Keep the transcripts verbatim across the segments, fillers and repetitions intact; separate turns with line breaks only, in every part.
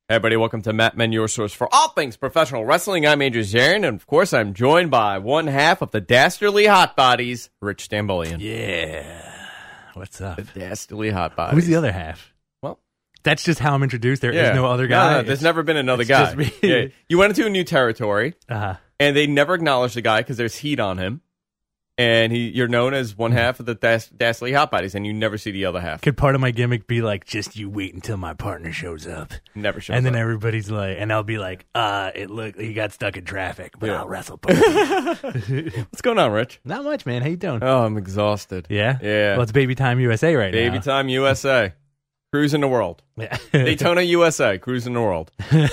Hey everybody, welcome to Matt Men, your source for all things professional wrestling. I'm Andrew Zarian, and of course I'm joined by one half of the Dastardly Hot Bodies, Rich Stambolian.
Yeah. What's up?
The Dastardly Hot Bodies.
Who's the other half?
Well,
that's just how I'm introduced. There
yeah.
is no other guy.
No, no, there's
It's-
never been another
it's
guy.
just me.
Yeah. You went into a new territory,
Uh-huh.
and they never acknowledge the guy because there's heat on him. And he, you're known as one half of the Das- Dastardly Hot Bodies, and you never see the other half.
Could part of my gimmick be like, just you wait until my partner shows up?
Never shows
And then
up.
everybody's like, and I'll be like, uh, it look, he got stuck in traffic, but
Yeah.
I'll wrestle. Puppy.
What's going on, Rich?
Not much, man. How you doing?
Oh, I'm exhausted.
yeah?
Yeah.
Well, it's Baby Time U S A right
Baby
now.
time U S A. Cruising the world.
Yeah.
Daytona U S A. Cruising the world.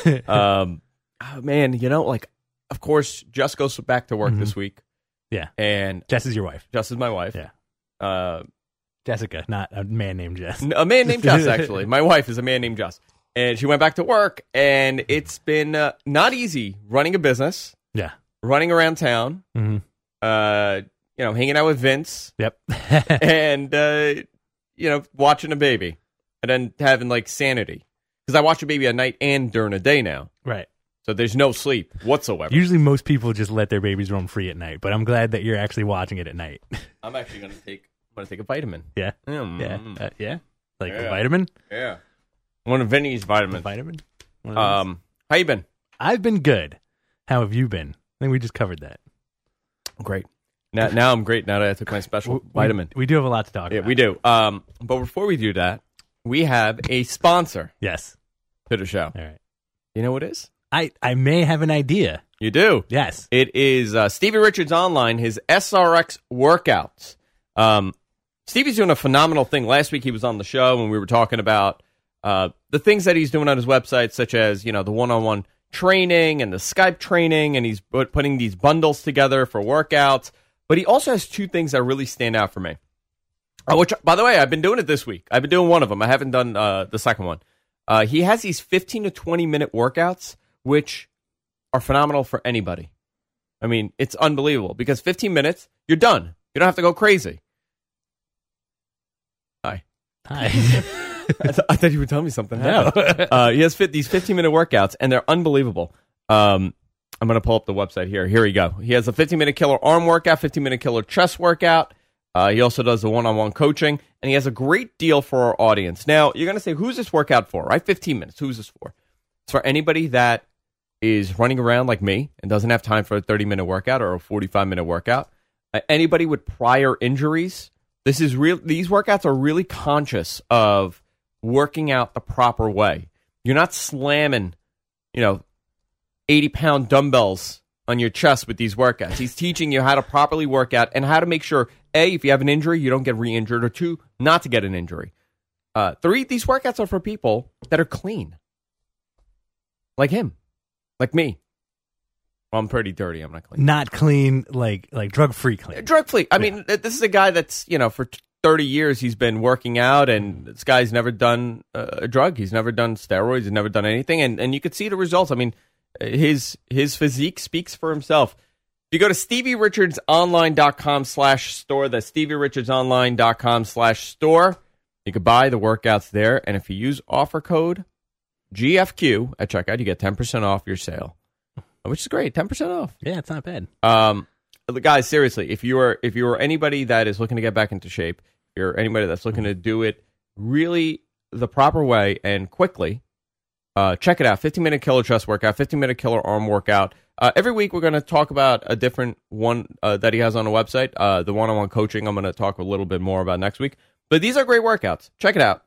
Um, oh, man, you know, like, of course, Jess goes back to work
Mhm.
this week.
Yeah.
And
Jess is your wife.
Jess is my wife.
Yeah.
Uh,
Jessica, not a man named Jess.
a man named Jess, actually. My wife is a man named Jess. And she went back to work, and it's been uh, not easy running a business,
Yeah.
running around town,
hmm
uh, you know, hanging out with Vince,
Yep.
and, uh, you know, watching a baby, and then having, like, sanity. Because I watch a baby at night and during the day now.
Right.
So there's no sleep whatsoever.
Usually most people just let their babies roam free at night, but I'm glad that you're actually watching it at night.
I'm actually going to take I'm gonna take a vitamin.
yeah.
Mm.
Yeah. Uh, yeah. Like
Yeah.
a vitamin?
Yeah. One of Vinny's
A
vitamins.
vitamin? One of those?
Um, how you been?
I've been good. How have you been? I think we just covered that.
Great. Now, now I'm great. Now that I took my special
We-
vitamin.
We, do have a lot to talk
Yeah,
about.
we do. Um, but before we do that, we have a sponsor
Yes.
to the show.
All right.
You know what it is?
I, I may have an idea.
You do.
Yes.
It is uh, Stevie Richards Online, his S R X workouts. Um, Stevie's doing a phenomenal thing. Last week he was on the show and we were talking about uh, the things that he's doing on his website, such as, you know, the one-on-one training and the Skype training, and he's put, putting these bundles together for workouts. But he also has two things that really stand out for me. Uh, which, by the way, I've been doing it this week. I've been doing one of them. I haven't done uh, the second one. Uh, he has these fifteen to twenty minute workouts, which are phenomenal for anybody. I mean, it's unbelievable because fifteen minutes, you're done. You don't have to go crazy. Hi.
Hi.
I, th- I thought you would tell me something.
No.
uh, he has fit these fifteen minute workouts, and they're unbelievable. Um, I'm going to pull up the website here. Here we go. He has a fifteen minute killer arm workout, fifteen minute killer chest workout. Uh, he also does the one-on-one coaching, and he has a great deal for our audience. Now, you're going to say, who's this workout for, right? fifteen minutes. Who's this for? It's for anybody that is running around like me and doesn't have time for a thirty minute workout or a forty-five minute workout. Uh, anybody with prior injuries. This is real. These workouts are really conscious of working out the proper way. You're not slamming, you know, eighty pound dumbbells on your chest with these workouts. He's teaching you how to properly work out and how to make sure, A, if you have an injury, you don't get re-injured, or two, not to get an injury. Uh, three, these workouts are for people that are clean. Like him. Like me. Well, I'm pretty dirty. I'm not clean.
Not clean, like like drug free clean.
Drug free. I mean, th- this is a guy that's, you know, for thirty years he's been working out, and this guy's never done uh, a drug. He's never done steroids. He's never done anything. And, and you could see the results. I mean, his his physique speaks for himself. If you go to StevieRichardsOnline.com slash store, that's StevieRichardsOnline.com slash store, you could buy the workouts there. And if you use offer code G F Q at checkout, you get ten percent off your sale, which is great. ten percent off.
Yeah, it's not bad.
Um, guys, seriously, if you are if you are anybody that is looking to get back into shape, if you're anybody that's looking to do it really the proper way and quickly, uh, check it out. fifteen minute killer chest workout, fifteen minute killer arm workout. Uh, every week we're going to talk about a different one uh, that he has on the website. Uh, the one-on-one coaching I'm going to talk a little bit more about next week. But these are great workouts. Check it out.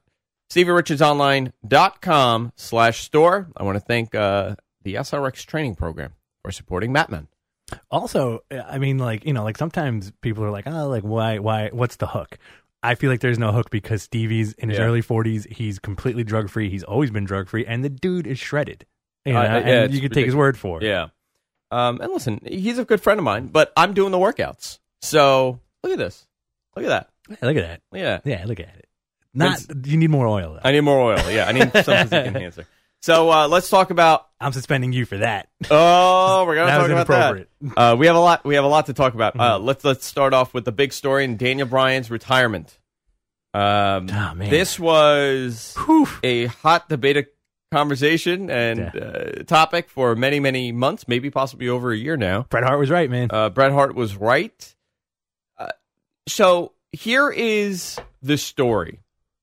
StevieRichardsOnline.com slash store. I want to thank uh, the S R X training program for supporting Matman.
Also, I mean, like, you know, like sometimes people are like, oh, like, why, why, what's the hook? I feel like there's no hook because Stevie's in his
Yeah.
early forties. He's completely drug free. He's always been drug free, and the dude is shredded. You know,
Uh, yeah,
and
it's
you can take his word for it.
Yeah. Um, and listen, he's a good friend of mine, but I'm doing the workouts. So look at this. Look at that.
Yeah, look at that.
Look at that.
Yeah, look at it. Not you need more oil though.
I need more oil. Yeah, I need some physique enhancer. So uh, let's talk about.
I'm suspending you for that.
Oh, we're gonna
That
talk
was
about that.
inappropriate.
Uh, we have a lot. We have a lot to talk about. Uh, let's let's start off with the big story in Daniel Bryan's retirement. Um,
Oh, man.
This was
Whew.
a hot debate conversation and
Yeah.
uh, topic for many, many months, maybe possibly over a year now.
Bret Hart was right, man.
Uh, Bret Hart was right. Uh, so here is the story.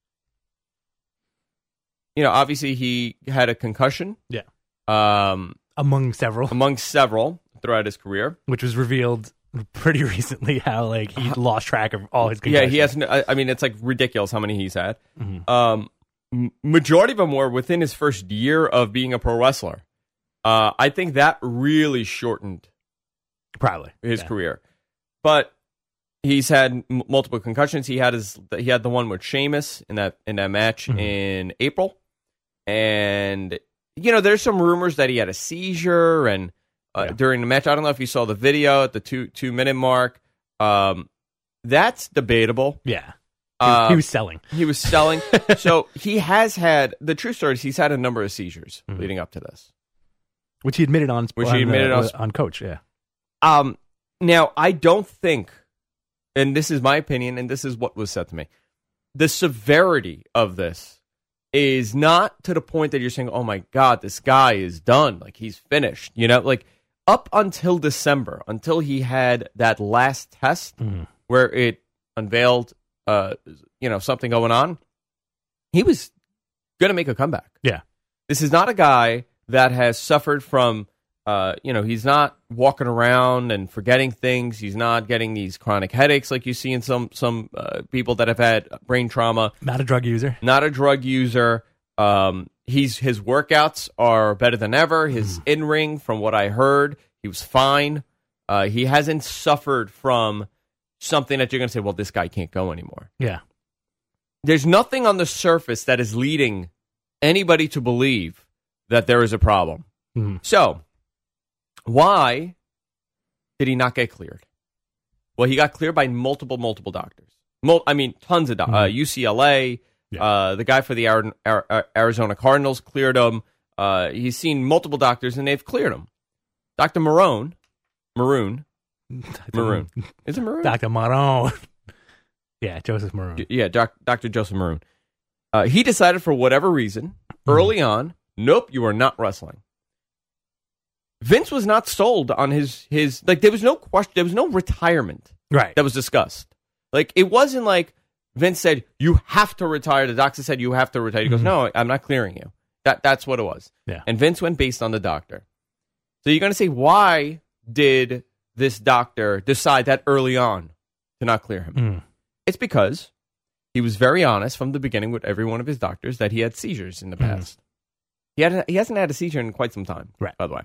You know, obviously he had a concussion.
Yeah.
Um,
Among several,
among several throughout his career.
which was revealed pretty recently how like he lost track of all his
Yeah,
concussions.
he has. No, I, I mean, it's like ridiculous how many he's had.
Mhm.
Um, m- majority of them were within his first year of being a pro wrestler. Uh, I think that really shortened
Probably.
his
Yeah.
career. But he's had m- multiple concussions. He had his. He had the one with Sheamus in that in that match
Mhm.
in April, and you know, there's some rumors that he had a seizure and uh,
Yeah.
during the match. I don't know if you saw the video at the two two minute mark. Um, that's debatable.
Yeah. He,
Uh,
he was selling.
He was selling. So he has had, the true story is he's had a number of seizures
Mhm.
leading up to this.
Which he admitted on
Which
on,
he admitted
uh,
on-
on Coach, yeah.
Um, now, I don't think, and this is my opinion, and this is what was said to me, the severity of this is not to the point that you're saying, oh my God, this guy is done. Like, he's finished. You know, like, up until December, until he had that last test
Mhm.
where it unveiled, uh, you know, something going on, he was going to make a comeback.
Yeah.
This is not a guy that has suffered from, uh, you know, he's not walking around and forgetting things. He's not getting these chronic headaches like you see in some some uh, people that have had brain trauma.
Not a drug user.
Not a drug user. Um, he's his workouts are better than ever. His in ring, from what I heard, he was fine. Uh, he hasn't suffered from something that you're going to say, well, this guy can't go anymore.
Yeah.
There's nothing on the surface that is leading anybody to believe that there is a problem.
Mhm.
So, why did he not get cleared? Well, he got cleared by multiple, multiple doctors. Mul- I mean, tons of doctors. Uh, U C L A,
Yeah.
uh, the guy for the Ar- Ar- Arizona Cardinals cleared him. Uh, he's seen multiple doctors, and they've cleared him. Doctor Maroon, Maroon, Maroon. Is it Maroon?
Doctor Maroon. Yeah, Joseph Maroon.
Yeah, doc, Doctor Joseph Maroon. Uh, he decided for whatever reason, early on, nope, you are not wrestling. Vince was not sold on his, his like, there was no question, there was no retirement
Right.
that was discussed. Like, it wasn't like Vince said, you have to retire. The doctor said, you have to retire. He goes,
Mhm.
no, I'm not clearing you. That That's what it was.
Yeah.
And Vince went based on the doctor. So you're going to say, why did this doctor decide that early on to not clear him?
Mm.
It's because he was very honest from the beginning with every one of his doctors that he had seizures in the
Mhm.
past. He had he hasn't had a seizure in quite some time,
Right.
by the way.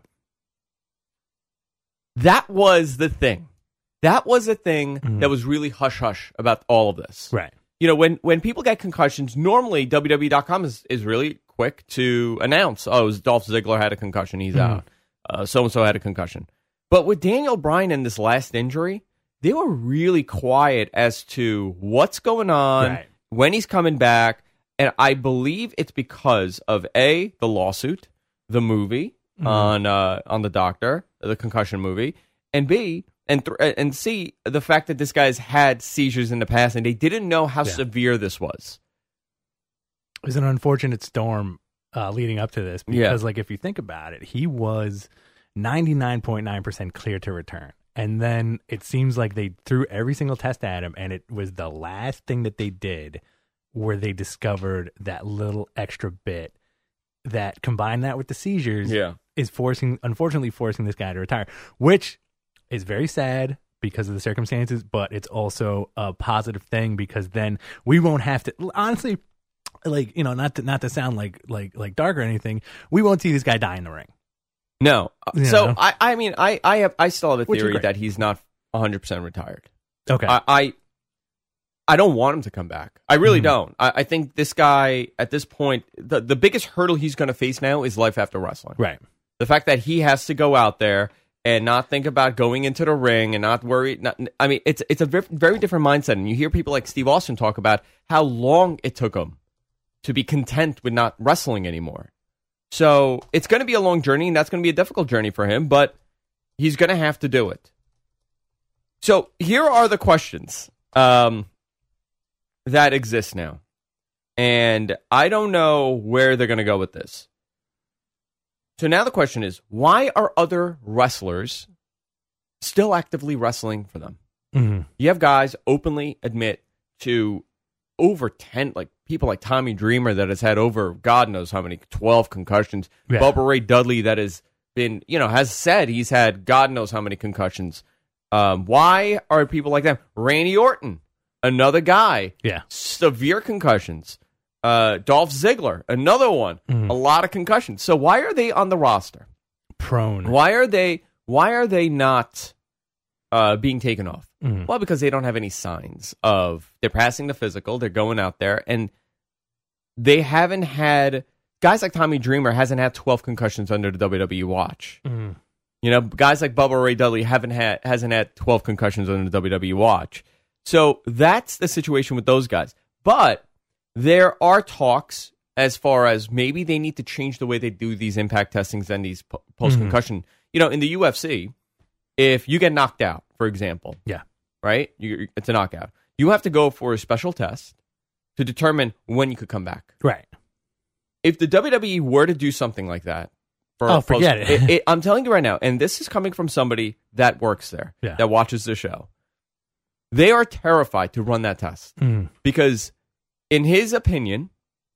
That was the thing. That was the thing
Mhm.
that was really hush-hush about all of this.
Right.
You know, when, when people get concussions, normally W W E dot com is, is really quick to announce, oh, Dolph Ziggler had a concussion, he's
Mhm.
out. Uh, so-and-so had a concussion. But with Daniel Bryan in this last injury, they were really quiet as to what's going on,
Right.
when he's coming back. And I believe it's because of A, the lawsuit, the movie
Mhm.
on uh, on the doctor, the concussion movie, and B, and th- and C, the fact that this guy's had seizures in the past and they didn't know how
Yeah.
severe this was.
It was an unfortunate storm uh, leading up to this because, like, if you think about it, he was ninety-nine point nine percent clear to return. And then it seems like they threw every single test at him, and it was the last thing that they did where they discovered that little extra bit that, combined that with the seizures,
Yeah.
is forcing, unfortunately, forcing this guy to retire, which is very sad because of the circumstances, but it's also a positive thing because then we won't have to, honestly, like, you know, not to, not to sound like, like, like dark or anything, we won't see this guy die in the ring.
No. Uh,
You
so
know?
I, I mean, I, I have I still have a
Which is
theory
great.
that he's not one hundred percent retired.
Okay.
I, I I don't want him to come back. I really
Mhm.
don't. I, I think this guy at this point, the the biggest hurdle he's going to face now is life after wrestling.
right.
The fact that he has to go out there and not think about going into the ring and not worry. Not, I mean, it's it's a very, very different mindset. And you hear people like Steve Austin talk about how long it took him to be content with not wrestling anymore. So it's going to be a long journey, and that's going to be a difficult journey for him, but he's going to have to do it. So here are the questions um, that exist now. And I don't know where they're going to go with this. So now the question is, why are other wrestlers still actively wrestling for them?
Mm-hmm.
You have guys openly admit to over ten, like people like Tommy Dreamer that has had over God knows how many, twelve concussions.
Yeah.
Bubba Ray Dudley that has been, you know, has said he's had God knows how many concussions. Um, why are people like that? Randy Orton, another guy,
yeah,
severe concussions. Uh, Dolph Ziggler, another one,
mm-hmm.
a lot of concussions. So why are they on the roster?
Prone.
Why are they? Why are they not uh, being taken off?
Mm-hmm.
Well, because they don't have any signs of they're passing the physical. They're going out there, and they haven't had guys like Tommy Dreamer hasn't had twelve concussions under the W W E watch.
Mm-hmm.
You know, guys like Bubba Ray Dudley haven't had hasn't had twelve concussions under the W W E watch. So that's the situation with those guys. But there are talks as far as maybe they need to change the way they do these impact testings and these post concussion. Mm-hmm. You know, in the U F C, if you get knocked out, for example,
yeah,
right, you, it's a knockout. You have to go for a special test to determine when you could come back.
Right.
If the W W E were to do something like that, for
oh, forget
post,
it.
it, it. I'm telling you right now, and this is coming from somebody that works there,
yeah.
that watches the show. They are terrified to run that test
mm.
because, in his opinion,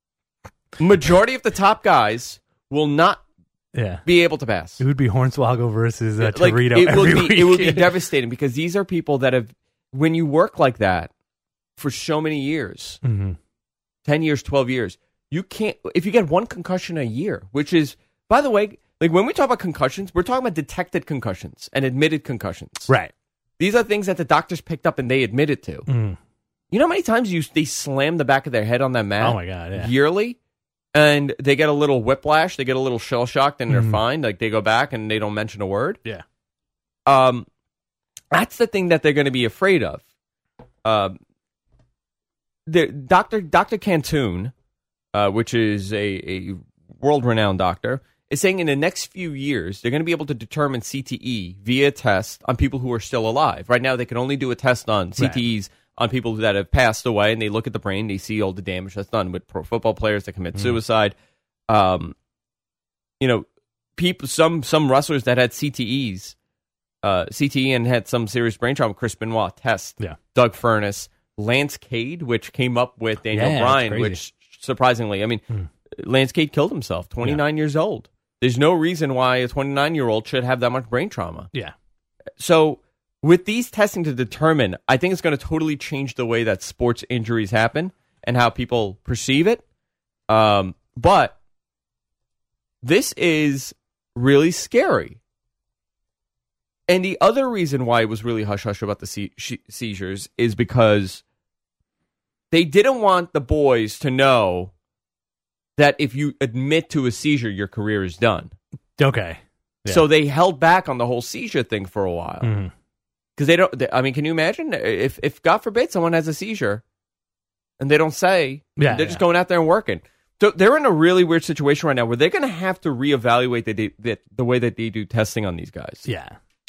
majority of the top guys will not
yeah.
be able to pass.
It would be Hornswoggle versus uh,
like,
Torito
it
every
would
week.
be, It would be devastating because these are people that have, when you work like that for so many years,
mm-hmm.
ten years, twelve years, you can't, if you get one concussion a year, which is, by the way, like when we talk about concussions, we're talking about detected concussions and admitted concussions.
Right.
These are things that the doctors picked up and they admitted to.
Mm.
You know how many times you they slam the back of their head on that mat?
Oh my God, yeah.
Yearly? And they get a little whiplash, they get a little shell shocked, and they're
mm.
fine. Like they go back and they don't mention a word.
Yeah.
Um, that's the thing that they're going to be afraid of. Um, the Doctor Doctor Cantoon, uh, which is a, a world-renowned doctor, is saying in the next few years they're going to be able to determine C T E via test on people who are still alive. Right now, they can only do a test on C T Es. Right. On people that have passed away, and they look at the brain, they see all the damage that's done with pro football players that commit mm. suicide. Um, you know, people, some some wrestlers that had C T Es, uh, C T E and had some serious brain trauma. Chris Benoit, test.
Yeah.
Doug Furness, Lance Cade, which came up with Daniel
yeah,
Bryan, which surprisingly, I mean, mm. Lance Cade killed himself, twenty-nine yeah. years old. There's no reason why a twenty-nine year old should have that much brain trauma.
Yeah.
So. With these testing to determine, I think it's going to totally change the way that sports injuries happen and how people perceive it. Um, but this is really scary. And the other reason why it was really hush-hush about the se- seizures is because they didn't want the boys to know that if you admit to a seizure, your career is done.
Okay.
Yeah. So they held back on the whole seizure thing for a while.
Mm-hmm.
Because they don't, they, I mean, can you imagine if, if God forbid someone has a seizure and they don't say,
yeah,
they're
yeah.
just going out there and working. So they're in a really weird situation right now where they're going to have to reevaluate the, the, the way that they do testing on these guys.
Yeah.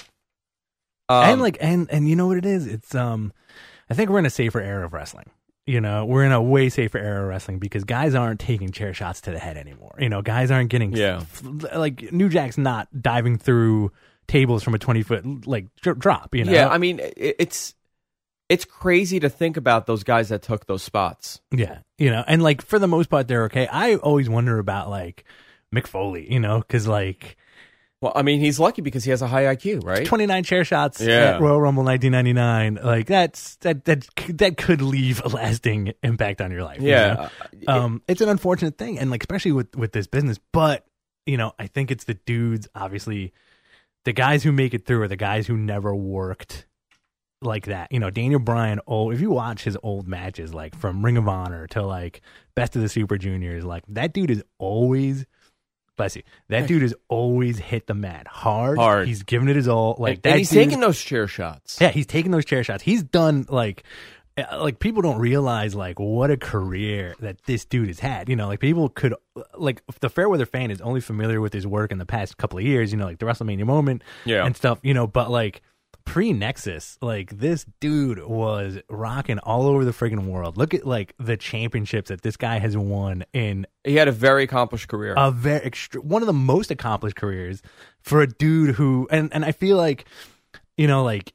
Um,
and like, and, and you know what it is? It's, um, I think we're in a safer era of wrestling. You know, we're in a way safer era of wrestling because guys aren't taking chair shots to the head anymore. You know, guys aren't getting,
yeah.
like New Jack's not diving through tables from a twenty foot like drop, you know.
Yeah, I mean it's it's crazy to think about those guys that took those spots.
Yeah, you know, and like for the most part they're okay. I always wonder about like Mick Foley, you know, because like,
well, I mean he's lucky because he has a high I Q, right?
twenty-nine chair shots
yeah.
at Royal Rumble nineteen ninety-nine. Like that's that that that could leave a lasting impact on your life.
Yeah,
you know? um, it's an unfortunate thing, and like especially with with this business. But you know, I think it's the dudes obviously. The guys who make it through are the guys who never worked like that. You know, Daniel Bryan, oh, if you watch his old matches, like from Ring of Honor to like Best of the Super Juniors, like that dude is always, bless you, that dude is always hit the mat hard.
Hard.
He's giving it his all. Like
and,
that
and he's
dude,
taking those chair shots.
Yeah, he's taking those chair shots. He's done like, like people don't realize like what a career that this dude has had. You know, like people could like the Fairweather fan is only familiar with his work in the past couple of years. You know, like the WrestleMania moment
yeah.
and stuff. You know, but like pre-Nexus, like this dude was rocking all over the friggin' world. Look at like the championships that this guy has won in.
He had a very accomplished career.
A very extra, one of the most accomplished careers for a dude who, and and I feel like, you know, like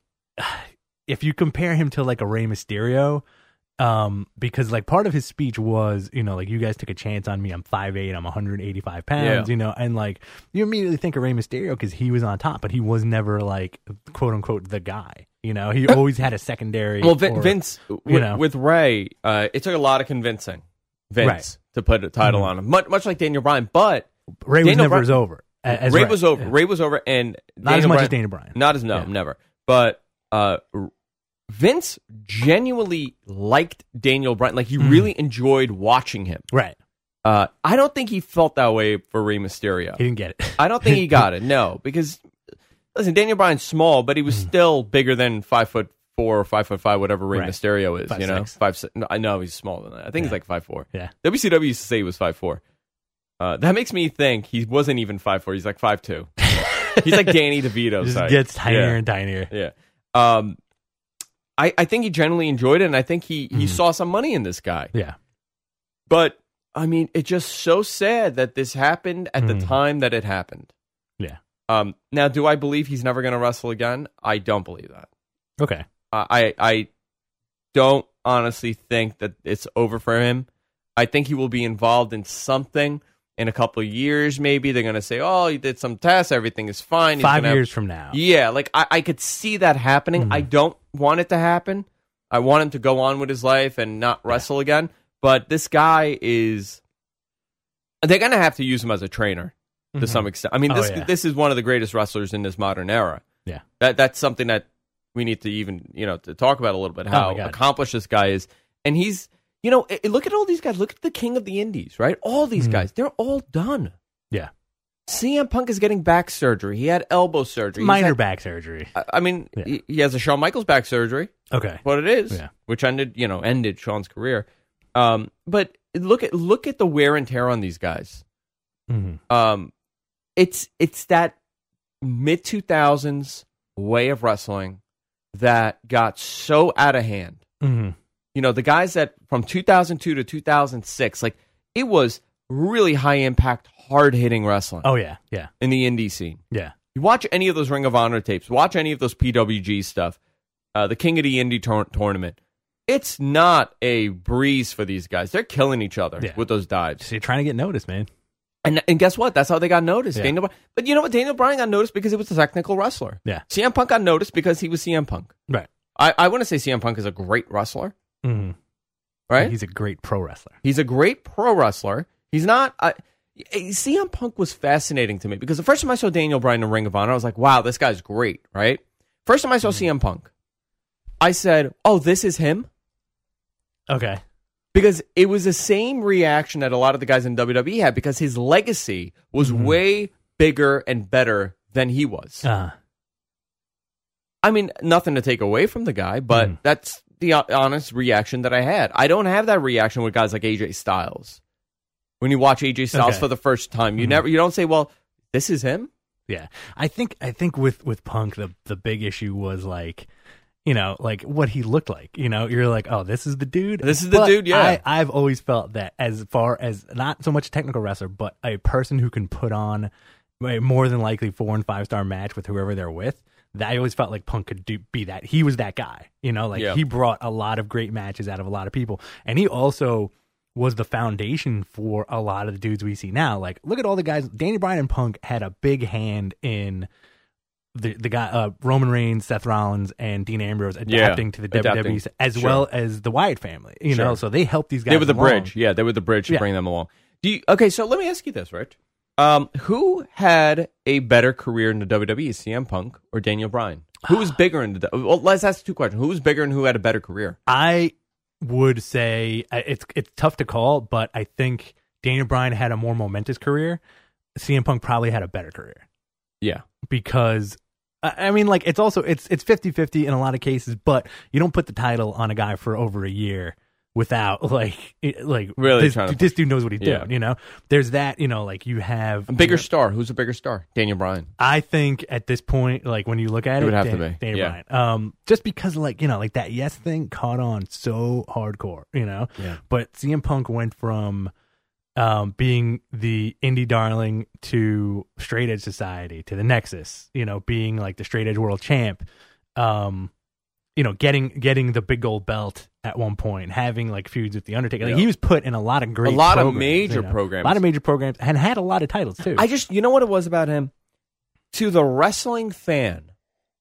if you compare him to like a Rey Mysterio. Um, because like part of his speech was, you know, like you guys took a chance on me. I'm five eight. I'm one hundred eighty-five pounds, yeah. you know, and like you immediately think of Rey Mysterio because he was on top, but he was never like quote unquote the guy. You know, he always had a secondary.
Well, Vin,
or,
Vince,
you
with,
know.
with Ray, uh, it took a lot of convincing Vince
right.
to put a title
mm-hmm.
on him, much, much like Daniel Bryan. But
Ray
Daniel
was never
Bri-
as over. As
Ray
Ray
was over.
Yeah.
Ray was over, and
not
Daniel
as much
Bryan,
as Daniel Bryan.
Not as no, yeah. never. But uh. Vince genuinely liked Daniel Bryan. Like, he mm. really enjoyed watching him.
Right.
Uh, I don't think he felt that way for Rey Mysterio.
He didn't get it.
I don't think he got it, no. Because, listen, Daniel Bryan's small, but he was mm. still bigger than five foot four or five foot five, whatever Rey right. Mysterio is,
five,
you know?
Six.
Five, six. No, I know he's smaller than that. I think yeah. he's like five four.
Yeah.
W C W used to say he was five four. Uh, that makes me think he wasn't even five four. He's like five two. He's like Danny DeVito.
Just
type.
gets tinier
yeah.
and tinier.
Yeah. Um, I, I think he generally enjoyed it, and I think he, he mm. saw some money in this guy.
Yeah.
But, I mean, it's just so sad that this happened at mm. the time that it happened.
Yeah.
Um. Now, do I believe he's never going to wrestle again? I don't believe that.
Okay.
Uh, I I don't honestly think that it's over for him. I think he will be involved in something in a couple of years, maybe. They're going to say, oh, he did some tests, everything is fine. He's
Five years
have...
from now.
Yeah, like, I, I could see that happening. Mm. I don't want it to happen. I want him to go on with his life and not wrestle yeah. again. But this guy is... They're going to have to use him as a trainer to mm-hmm. some extent. I mean, this
oh, yeah.
this is one of the greatest wrestlers in this modern era.
Yeah.
That That's something that we need to even, you know, to talk about a little bit, how
oh
accomplished this guy is. And he's... You know, look at all these guys. Look at the king of the indies, right? All these mm-hmm. guys, they're all done.
Yeah.
C M Punk is getting back surgery. He had elbow surgery.
Minor
had,
back surgery.
I mean, yeah. he, he has a Shawn Michaels back surgery.
Okay.
What it is,
yeah.
which ended, you know, ended Shawn's career. Um, but look at look at the wear and tear on these guys.
Mm-hmm.
Um, it's it's that mid two thousands way of wrestling that got so out of hand.
Mm-hmm.
You know, the guys that from two thousand two to two thousand six, like, it was really high impact, hard hitting wrestling.
Oh, yeah, yeah.
In the indie scene.
Yeah.
You watch any of those Ring of Honor tapes, watch any of those P W G stuff, uh, the King of the Indie tor- tournament. It's not a breeze for these guys. They're killing each other yeah. with those dives.
So you're trying to get noticed, man.
And and guess what? That's how they got noticed.
Yeah.
Daniel, but you know what? Daniel Bryan got noticed because he was a technical wrestler.
Yeah.
C M Punk got noticed because he was C M Punk.
Right.
I, I want to say C M Punk is a great wrestler.
Mm-hmm.
Right?
He's a great pro wrestler.
He's a great pro wrestler. He's not... Uh, C M Punk was fascinating to me because the first time I saw Daniel Bryan in Ring of Honor, I was like, wow, this guy's great, right? First time I saw mm-hmm. C M Punk, I said, oh, this is him?
Okay.
Because it was the same reaction that a lot of the guys in W W E had because his legacy was mm-hmm. way bigger and better than he was.
Uh.
I mean, nothing to take away from the guy, but mm. that's the honest reaction that I had. I don't have that reaction with guys like A J Styles. When you watch A J Styles
okay.
for the first time, you
mm-hmm.
never, you don't say, "Well, this is him."
Yeah, I think I think with, with Punk, the the big issue was like, you know, like what he looked like. You know, you're like, "Oh, this is the dude."
This is the
but
dude. Yeah,
I, I've always felt that as far as not so much a technical wrestler, but a person who can put on a more than likely four and five star match with whoever they're with. That I always felt like Punk could do, be that. He was that guy, you know, like
yeah.
he brought a lot of great matches out of a lot of people. And he also was the foundation for a lot of the dudes we see now. Like, look at all the guys. Daniel Bryan and Punk had a big hand in the the guy, uh, Roman Reigns, Seth Rollins, and Dean Ambrose adapting
yeah.
to the adapting. W W E as
sure.
well as the Wyatt family, you
sure.
know, so they helped these guys.
They were the
along.
bridge. Yeah, they were the bridge to
yeah.
bring them along. Do you, okay, so let me ask you this, Rich. Um, who had a better career in the W W E, C M Punk or Daniel Bryan? Who was bigger in the... Well, let's ask two questions. Who was bigger and who had a better career?
I would say it's it's tough to call, but I think Daniel Bryan had a more momentous career. C M Punk probably had a better career.
Yeah.
Because, I mean, like, it's also, it's it's fifty-fifty in a lot of cases, but you don't put the title on a guy for over a year without like it, like
really
this,
trying to
this dude knows what he's
yeah.
doing. You know, there's that. You know, like you have
a bigger
you know,
star. Who's a bigger star? Daniel Bryan.
I think at this point, like when you look at
it,
it,
would have
Dan,
to be
Daniel
yeah.
Bryan. Um, just because like you know, like that yes thing caught on so hardcore. You know,
yeah.
but C M Punk went from um being the indie darling to straight edge society to the Nexus. You know, being like the straight edge world champ. Um. You know, getting getting the big gold belt at one point, having like feuds with the Undertaker. Like,
yeah.
he was put in a lot of great,
a lot
programs,
of major
you know?
programs,
a lot of major programs, and had a lot of titles too.
I just, you know what it was about him? To the wrestling fan,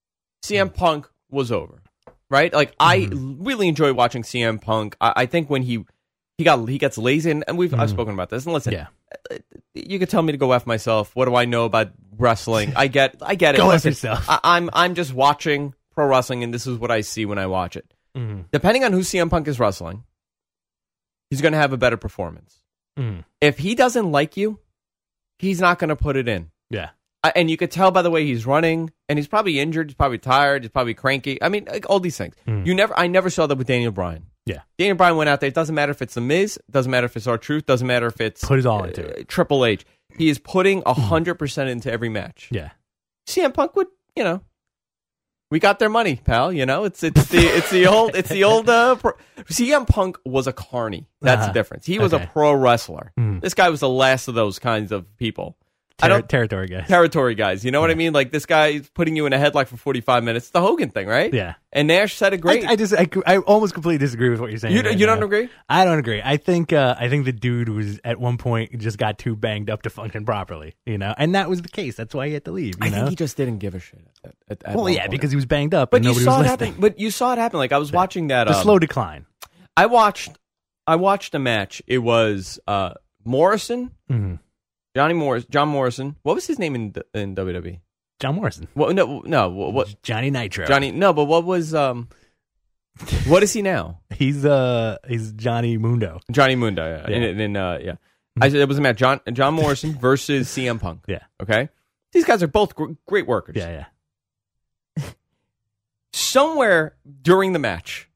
C M Punk was over, right? Like mm-hmm. I really enjoy watching C M Punk. I, I think when he he got he gets lazy, and, and we've mm-hmm. I've spoken about this. And listen,
yeah.
you could tell me to go F myself. What do I know about wrestling? I get I get it.
Go
listen,
F yourself.
I, I'm I'm just watching pro wrestling, and this is what I see when I watch it.
Mm-hmm.
Depending on who C M Punk is wrestling, he's going to have a better performance.
Mm-hmm.
If he doesn't like you, he's not going to put it in.
Yeah.
Uh, and you could tell by the way he's running, and he's probably injured, he's probably tired, he's probably cranky. I mean, like, all these things.
Mm-hmm.
You never, I never saw that with Daniel Bryan.
Yeah.
Daniel Bryan went out there. It doesn't matter if it's The Miz, it doesn't matter if it's R-Truth, doesn't matter if it's
put it all
uh,
into it.
Triple H. He is putting a hundred percent into every match.
Yeah.
C M Punk would, you know. We got their money, pal. You know, it's it's the it's the old it's the old. Uh, pro- C M Punk was a carny. That's
uh-huh.
the difference. He was
okay.
a pro wrestler.
Mm.
This guy was the last of those kinds of people.
Ter-
I don't
territory guys.
Territory guys. You know what
yeah.
I mean? Like this guy is putting you in a headlock for forty-five minutes. It's the Hogan thing, right?
Yeah.
And Nash said it great.
I, I just I, I almost completely disagree with what you're saying.
You,
right
you
now.
don't agree?
I don't agree. I think uh, I think the dude was at one point just got too banged up to function properly. You know, and that was the case. That's why he had to leave. You
I
know?
think he just didn't give a shit. At, at, at
well, yeah,
point.
because he was banged up.
But
and
you
nobody
saw
was
it
listening.
happen. But you saw it happen. Like I was
the,
watching that
the
um,
slow decline.
I watched. I watched a match. It was uh, Morrison.
Mm-hmm.
Johnny Morris, John Morrison. What was his name in in W W E?
John Morrison.
Well, no, no. What?
Johnny Nitro.
Johnny. No, but what was um? What is he now?
he's uh, he's Johnny Mundo.
Johnny Mundo. Yeah.
yeah.
In, in, uh, yeah. I said it was a match. John John Morrison versus C M Punk.
Yeah.
Okay. These guys are both gr- great workers.
Yeah, yeah.
Somewhere during the match,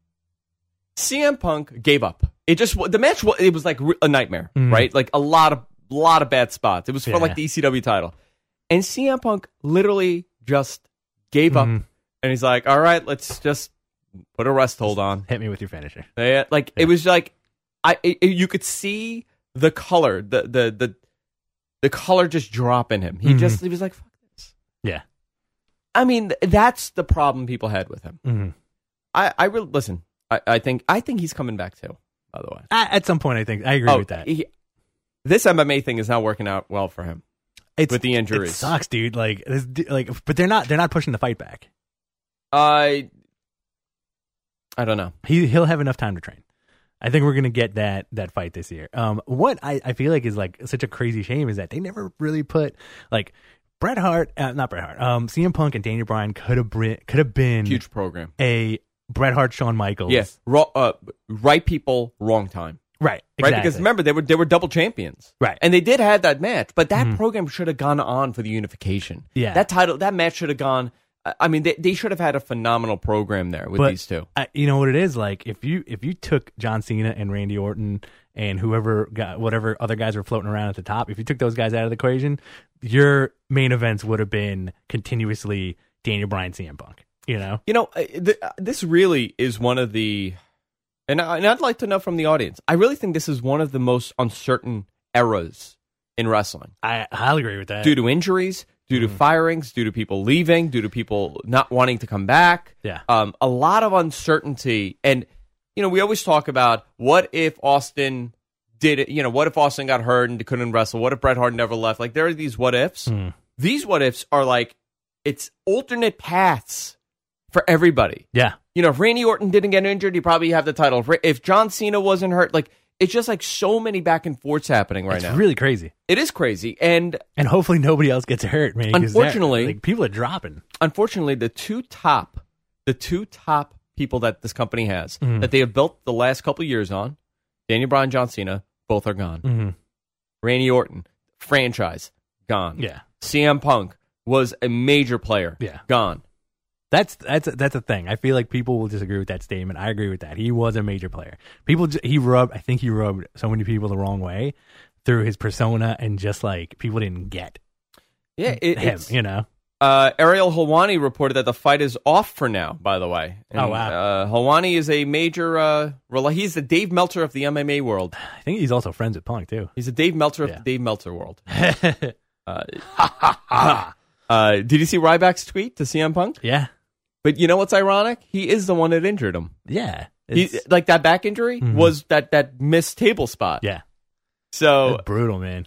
C M Punk gave up. It just the match. It was like a nightmare, mm. right? Like a lot of lot of bad spots. It was for
yeah.
like the E C W title. And C M Punk literally just gave up, mm. and he's like, "All right, let's just put a rest hold on.
Hit me with your finisher."
Yeah, like yeah. it was like, I it, it, you could see the color, the the the the color just drop in him. He mm-hmm. just he was like, "Fuck this."
Yeah,
I mean that's the problem people had with him.
Mm-hmm.
I I really listen. I, I think I think he's coming back too. By the way,
I, at some point, I think I agree
oh,
with that.
He, this M M A thing is not working out well for him.
It's,
with the injuries,
it sucks, dude. Like, this, like, but they're not. They're not pushing the fight back.
I, I don't know.
He he'll have enough time to train. I think we're gonna get that that fight this year. Um, what I, I feel like is like such a crazy shame is that they never really put like Bret Hart, uh, not Bret Hart. Um, C M Punk and Daniel Bryan could have been could have been
huge program.
A Bret Hart, Shawn Michaels.
Yes, yeah. uh, right people, wrong time.
Right,
right.
exactly.
Because remember, they were they were double champions,
right?
And they did have that match, but that
mm-hmm.
program should have gone on for the unification.
Yeah,
that title, that match should have gone. I mean, they they should have had a phenomenal program there with
but,
these two.
Uh, you know what it is like if you if you took John Cena and Randy Orton and whoever got whatever other guys were floating around at the top, if you took those guys out of the equation, your main events would have been continuously Daniel Bryan, C M Punk. You know,
you know, th- this really is one of the. And, I, and I'd like to know from the audience. I really think this is one of the most uncertain eras in wrestling.
I highly agree with that.
Due to injuries, due to mm. firings, due to people leaving, due to people not wanting to come back.
Yeah.
Um, a lot of uncertainty. And, you know, we always talk about what if Austin did it, you know, what if Austin got hurt and couldn't wrestle? What if Bret Hart never left? Like, there are these what ifs.
Mm.
These what ifs are like, it's alternate paths for everybody.
Yeah.
You know, if Randy Orton didn't get injured, he'd probably have the title. If, if John Cena wasn't hurt, like, it's just like so many back and forths happening right
it's
now.
It's really crazy.
It is crazy. And
and hopefully nobody else gets hurt, man.
Unfortunately,
like, people are dropping.
Unfortunately, the two top, the two top people that this company has,
mm-hmm.
that they have built the last couple of years on, Daniel Bryan, John Cena, both are gone.
Mm-hmm.
Randy Orton, franchise, gone.
Yeah.
C M Punk was a major player,
yeah.
gone.
That's that's that's a thing. I feel like people will disagree with that statement. I agree with that. He was a major player. People he rubbed. I think he rubbed so many people the wrong way through his persona, and just like people didn't get.
Yeah, it,
him.
It's,
you know.
Uh, Ariel Helwani reported that the fight is off for now. By the way, and,
oh wow.
Uh, Helwani is a major. Uh, he's the Dave Meltzer of the M M A world.
I think he's also friends with Punk too.
He's a Dave Meltzer
yeah.
of the Dave Meltzer world. uh, uh, did you see Ryback's tweet to C M Punk?
Yeah.
But you know what's ironic? He is the one that injured him.
Yeah.
He, like that back injury mm-hmm. was that, that missed table spot.
Yeah.
So
that's brutal, man.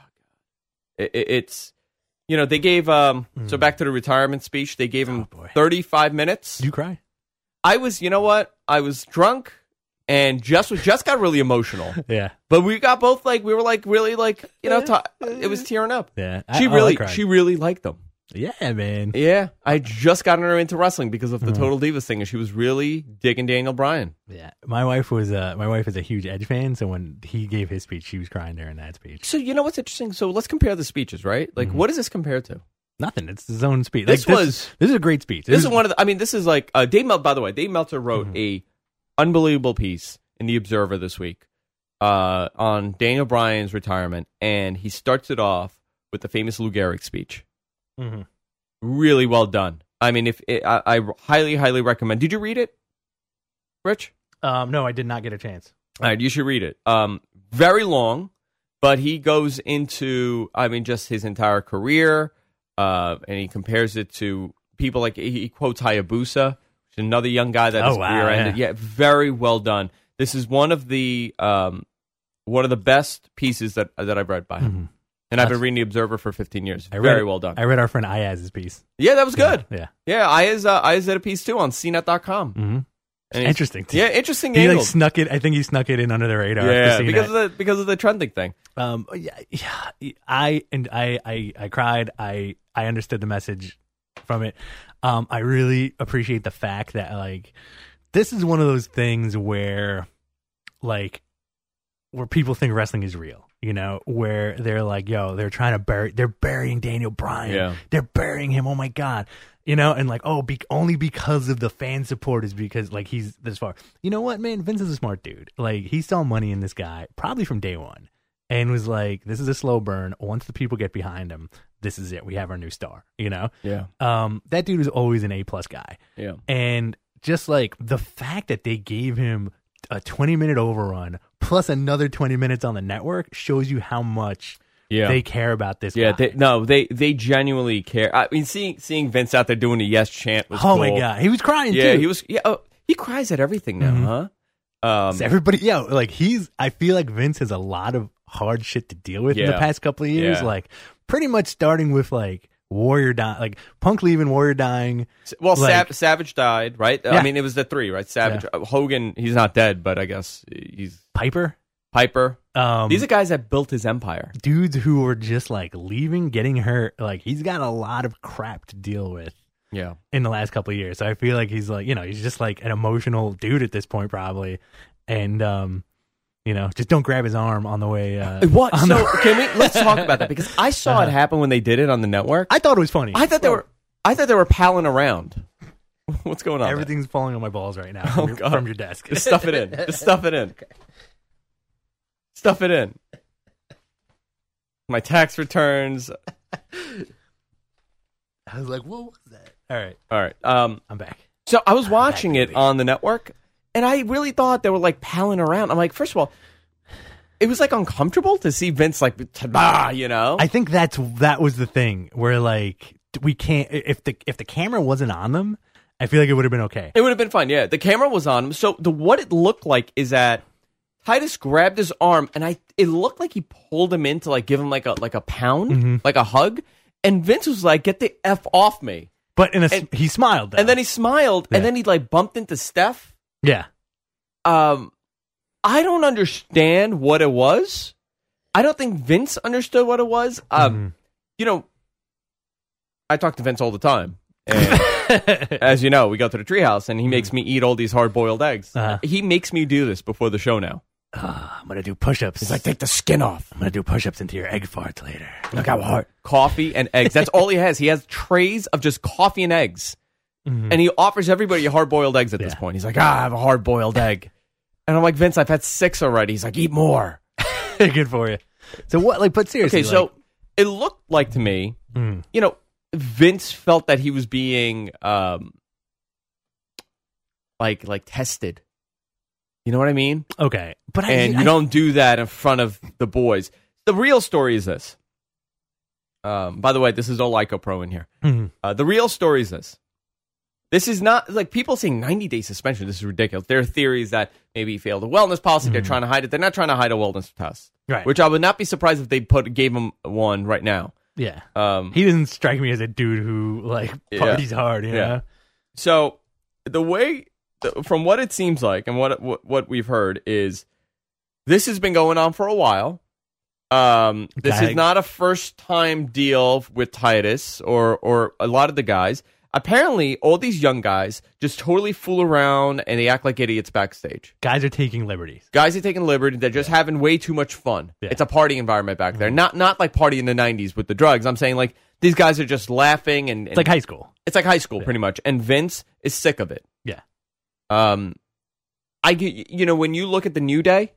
It, it, it's, you know, they gave, um, mm. so back to the retirement speech, they gave him
oh,
thirty-five minutes.
Did you cry?
I was, you know what? I was drunk and just, just got really emotional.
Yeah.
But we got both like, we were like really like, you know, t- it was tearing up.
Yeah.
She
I,
really,
I
she really liked them.
Yeah, man.
Yeah, I just got her into wrestling because of the mm. Total Divas thing, and she was really digging Daniel Bryan.
Yeah, my wife was uh, my wife is a huge Edge fan, so when he gave his speech, she was crying during that speech.
So you know what's interesting? So let's compare the speeches, right? Like, mm-hmm. what does this compare to?
Nothing. It's his own speech.
This
like,
was
this, this is a great speech.
This, this is one of the. I mean, this is like uh, Dave Meltzer. By the way, Dave Meltzer wrote mm-hmm. a unbelievable piece in the Observer this week uh, on Daniel Bryan's retirement, and he starts it off with the famous Lou Gehrig speech.
Mm-hmm.
Really well done. I mean, if it, I, I highly, highly recommend. Did you read it, Rich?
Um, no, I did not get a chance.
All right, you should read it. Um, very long, but he goes into, I mean, just his entire career, uh, and he compares it to people like he quotes Hayabusa, another young guy that
oh,
his
wow,
career ended.
Yeah.
yeah, very well done. This is one of the um, one of the best pieces that that I've read by him. Mm-hmm. And I've been reading The Observer for fifteen years.
I
Very
read,
well done.
I read our friend Ayaz's piece.
Yeah, that was good.
Yeah.
Yeah, Ayaz, uh, Ayaz did a piece too on C net dot com.
Mm-hmm. Interesting.
Yeah, interesting.
He
angle.
like snuck it. I think he snuck it in under the radar.
Yeah, because of the because of the trending thing.
Um, yeah, yeah. I and I, I, I cried. I, I understood the message from it. Um, I really appreciate the fact that like this is one of those things where, like, where people think wrestling is real. You know, where they're like, yo, they're trying to bury, they're burying Daniel Bryan.
Yeah.
They're burying him. Oh my God. You know, and like, oh, be, only because of the fan support is because like he's this far. You know what, man? Vince is a smart dude. Like, he saw money in this guy probably from day one and was like, this is a slow burn. Once the people get behind him, this is it. We have our new star, you know?
Yeah.
Um, that dude is always an A plus guy.
Yeah.
And just like the fact that they gave him a twenty minute overrun plus another twenty minutes on the network shows you how much yeah. they care about this
yeah,
guy.
They, no, they they genuinely care. I mean, seeing seeing Vince out there doing the yes chant was
oh
cool.
my God, he was crying
yeah,
too.
he was. Yeah, oh, he cries at everything now, mm-hmm. huh? Um,
so everybody, yeah, like he's. I feel like Vince has a lot of hard shit to deal with
yeah.
in the past couple of years.
Yeah.
Like pretty much starting with like Warrior dying, like Punk leaving, Warrior dying.
Well,
like,
Sav- Savage died, right?
Yeah.
I mean, it was the three, right? Savage, yeah. uh, Hogan. He's not dead, but I guess he's
Piper.
Piper.
Um,
These are guys that built his empire.
Dudes who were just like leaving, getting hurt. Like he's got a lot of crap to deal with.
Yeah.
In the last couple of years, so I feel like he's like, you know, he's just like an emotional dude at this point, probably, and um. You know, just don't grab his arm on the way. Uh,
what?
On
so
the-
can we? Let's talk about that because I saw
uh-huh.
it happen when they did it on the network.
I thought it was funny.
I thought they were. I thought they were palling around. What's going on?
Everything's
there?
falling on my balls right now
Oh,
from, your,
God.
from your desk.
Just stuff it in. Just stuff it in.
Okay.
Stuff it in. My tax returns.
I was like, what was that? All right.
All right. Um,
I'm back.
So I was watching
back,
it on the network, and I really thought they were like palling around. I'm like, first of all, it was like uncomfortable to see Vince like, ta-da, you know.
I think that's that was the thing where like we can't if the if the camera wasn't on them, I feel like it would have been okay.
It would have been fine. Yeah, the camera was on him. So the what it looked like is that Titus grabbed his arm, and I it looked like he pulled him in to like give him like a like a pound,
mm-hmm.
like a hug, and Vince was like, "Get the F off me."
But in a,
and,
he smiled, though.
and then he smiled,
yeah.
and then he like bumped into Steph.
Yeah.
Um, I don't understand what it was. I don't think Vince understood what it was. Um, mm-hmm. You know, I talk to Vince all the time. And as you know, we go to the treehouse, and he makes me eat all these hard-boiled eggs.
Uh-huh.
He makes me do this before the show now.
Uh, I'm going to do push-ups.
He's like, take the skin off.
I'm going to do push-ups into your egg farts later.
Look how hard. Coffee and eggs. That's all he has. He has trays of just coffee and eggs. Mm-hmm. And he offers everybody hard-boiled eggs at yeah. this point. He's like, ah, I have a hard-boiled egg. And I'm like, Vince, I've had six already. He's like, eat more.
Good for you. So what, like, but seriously.
Okay, so like, it looked like to me, mm. you know, Vince felt that he was being, um, like, like tested. You know what I mean?
Okay. But I,
And
I,
you don't do that in front of the boys. The real story is this. Um, by the way, this is all Lyco Pro in here. Mm-hmm. Uh, the real story is this. This is not, like, people saying ninety-day suspension. This is ridiculous. There are theories that maybe he failed a wellness policy. Mm-hmm. They're trying to hide it. They're not trying to hide a wellness test.
Right.
Which I would not be surprised if they put gave him one right now.
Yeah.
Um,
he doesn't strike me as a dude who, like, parties yeah. hard, you yeah. know?
So, the way, from what it seems like and what, what, what we've heard is this has been going on for a while. Um, this okay. is not a first-time deal with Titus or or a lot of the guys. Apparently, all these young guys just totally fool around and they act like idiots backstage.
Guys are taking liberties.
Guys are taking liberties. They're just yeah. having way too much fun. Yeah. It's a party environment back there. Mm-hmm. Not not like party in the nineties with the drugs. I'm saying like these guys are just laughing. and, and
It's like high school.
It's like high school yeah. pretty much. And Vince is sick of it.
Yeah.
Um, I you know, when you look at the New Day,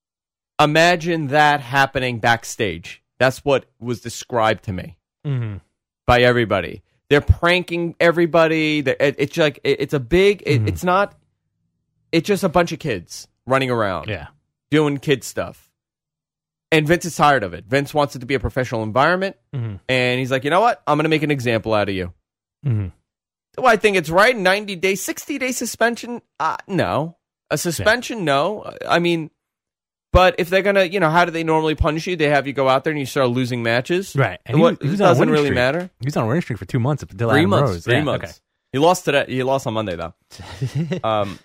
imagine that happening backstage. That's what was described to me mm-hmm. by everybody. They're pranking everybody. It's like it's a big. It, mm-hmm. It's not. It's just a bunch of kids running around,
yeah,
doing kid stuff. And Vince is tired of it. Vince wants it to be a professional environment, mm-hmm. and he's like, you know what? I'm going to make an example out of you. Mm-hmm. Do I think it's right? ninety day, sixty day suspension? Uh, no, a suspension? Yeah. No. I mean. But if they're gonna, you know, how do they normally punish you? They have you go out there and you start losing matches,
right?
And what, he, he doesn't really streak. matter.
He was on a winning streak for two months until
three
Adam
months.
Rose.
Three
yeah,
months.
Okay.
He lost today. He lost on Monday though. um,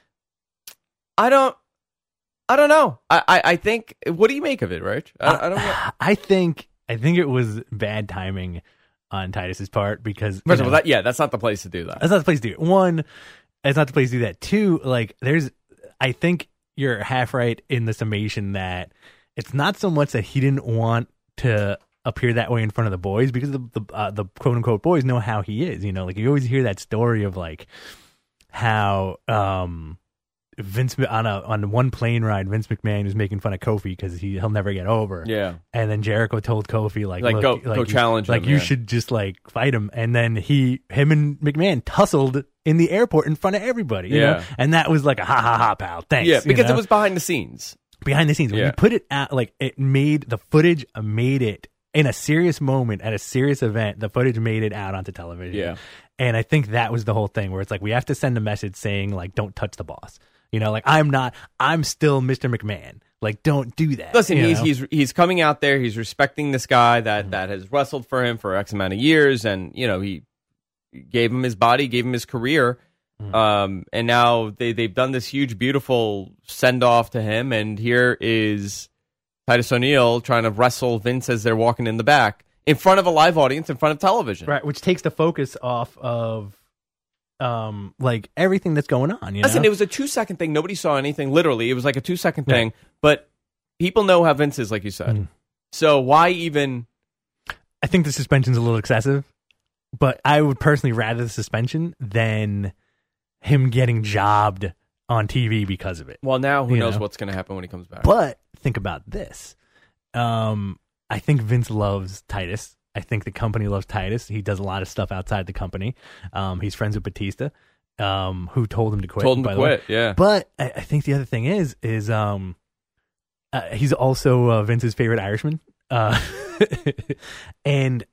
I don't. I don't know. I, I, I think. What do you make of it, Rich? I, I don't know.
I think. I think it was bad timing on Titus's part because.
First of all, that, yeah, that's not the place to do that.
That's not the place to do it. One, it's not the place to do that. Two, like there's. I think you're half right in the summation that. It's not so much that he didn't want to appear that way in front of the boys because the the, uh, the quote unquote boys know how he is. You know, like you always hear that story of like how um, Vince on a on one plane ride, Vince McMahon was making fun of Kofi because he he'll never get over.
Yeah,
and then Jericho told Kofi like,
like
look,
go
like,
go challenge
like
him,
you
yeah.
should just like fight him. And then he him and McMahon tussled in the airport in front of everybody. You
yeah,
know? And that was like a ha ha ha pal. Thanks.
Yeah, because
you know?
it was behind the scenes.
Behind the scenes, when
yeah.
you put it out, like it made the footage made it in a serious moment at a serious event. The footage made it out onto television.
Yeah,
and I think that was the whole thing where it's like we have to send a message saying like, "Don't touch the boss." You know, like I'm not, I'm still Mister McMahon. Like, don't do that.
Listen, he's
know?
he's he's coming out there. He's respecting this guy that mm-hmm. that has wrestled for him for X amount of years, and you know he gave him his body, gave him his career. Um, and now they, they've done this huge, beautiful send-off to him, and here is Titus O'Neil trying to wrestle Vince as they're walking in the back, in front of a live audience, in front of television.
Right, which takes the focus off of, um, like, everything that's going on, you
Listen,
know?
it was a two-second thing. Nobody saw anything, literally. It was like a two-second thing, yeah. But people know how Vince is, like you said. Mm. So why even...
I think the suspension's a little excessive, but I would personally rather the suspension than... him getting jobbed on T V because of it.
Well, now who
you
knows
know?
what's going to happen when he comes back.
But think about this. Um, I think Vince loves Titus. I think the company loves Titus. He does a lot of stuff outside the company. Um, he's friends with Batista, um, who told him to quit.
Told him
by
to
the
quit,
way.
yeah.
But I, I think the other thing is, is um, uh, he's also uh, Vince's favorite Irishman. Uh, and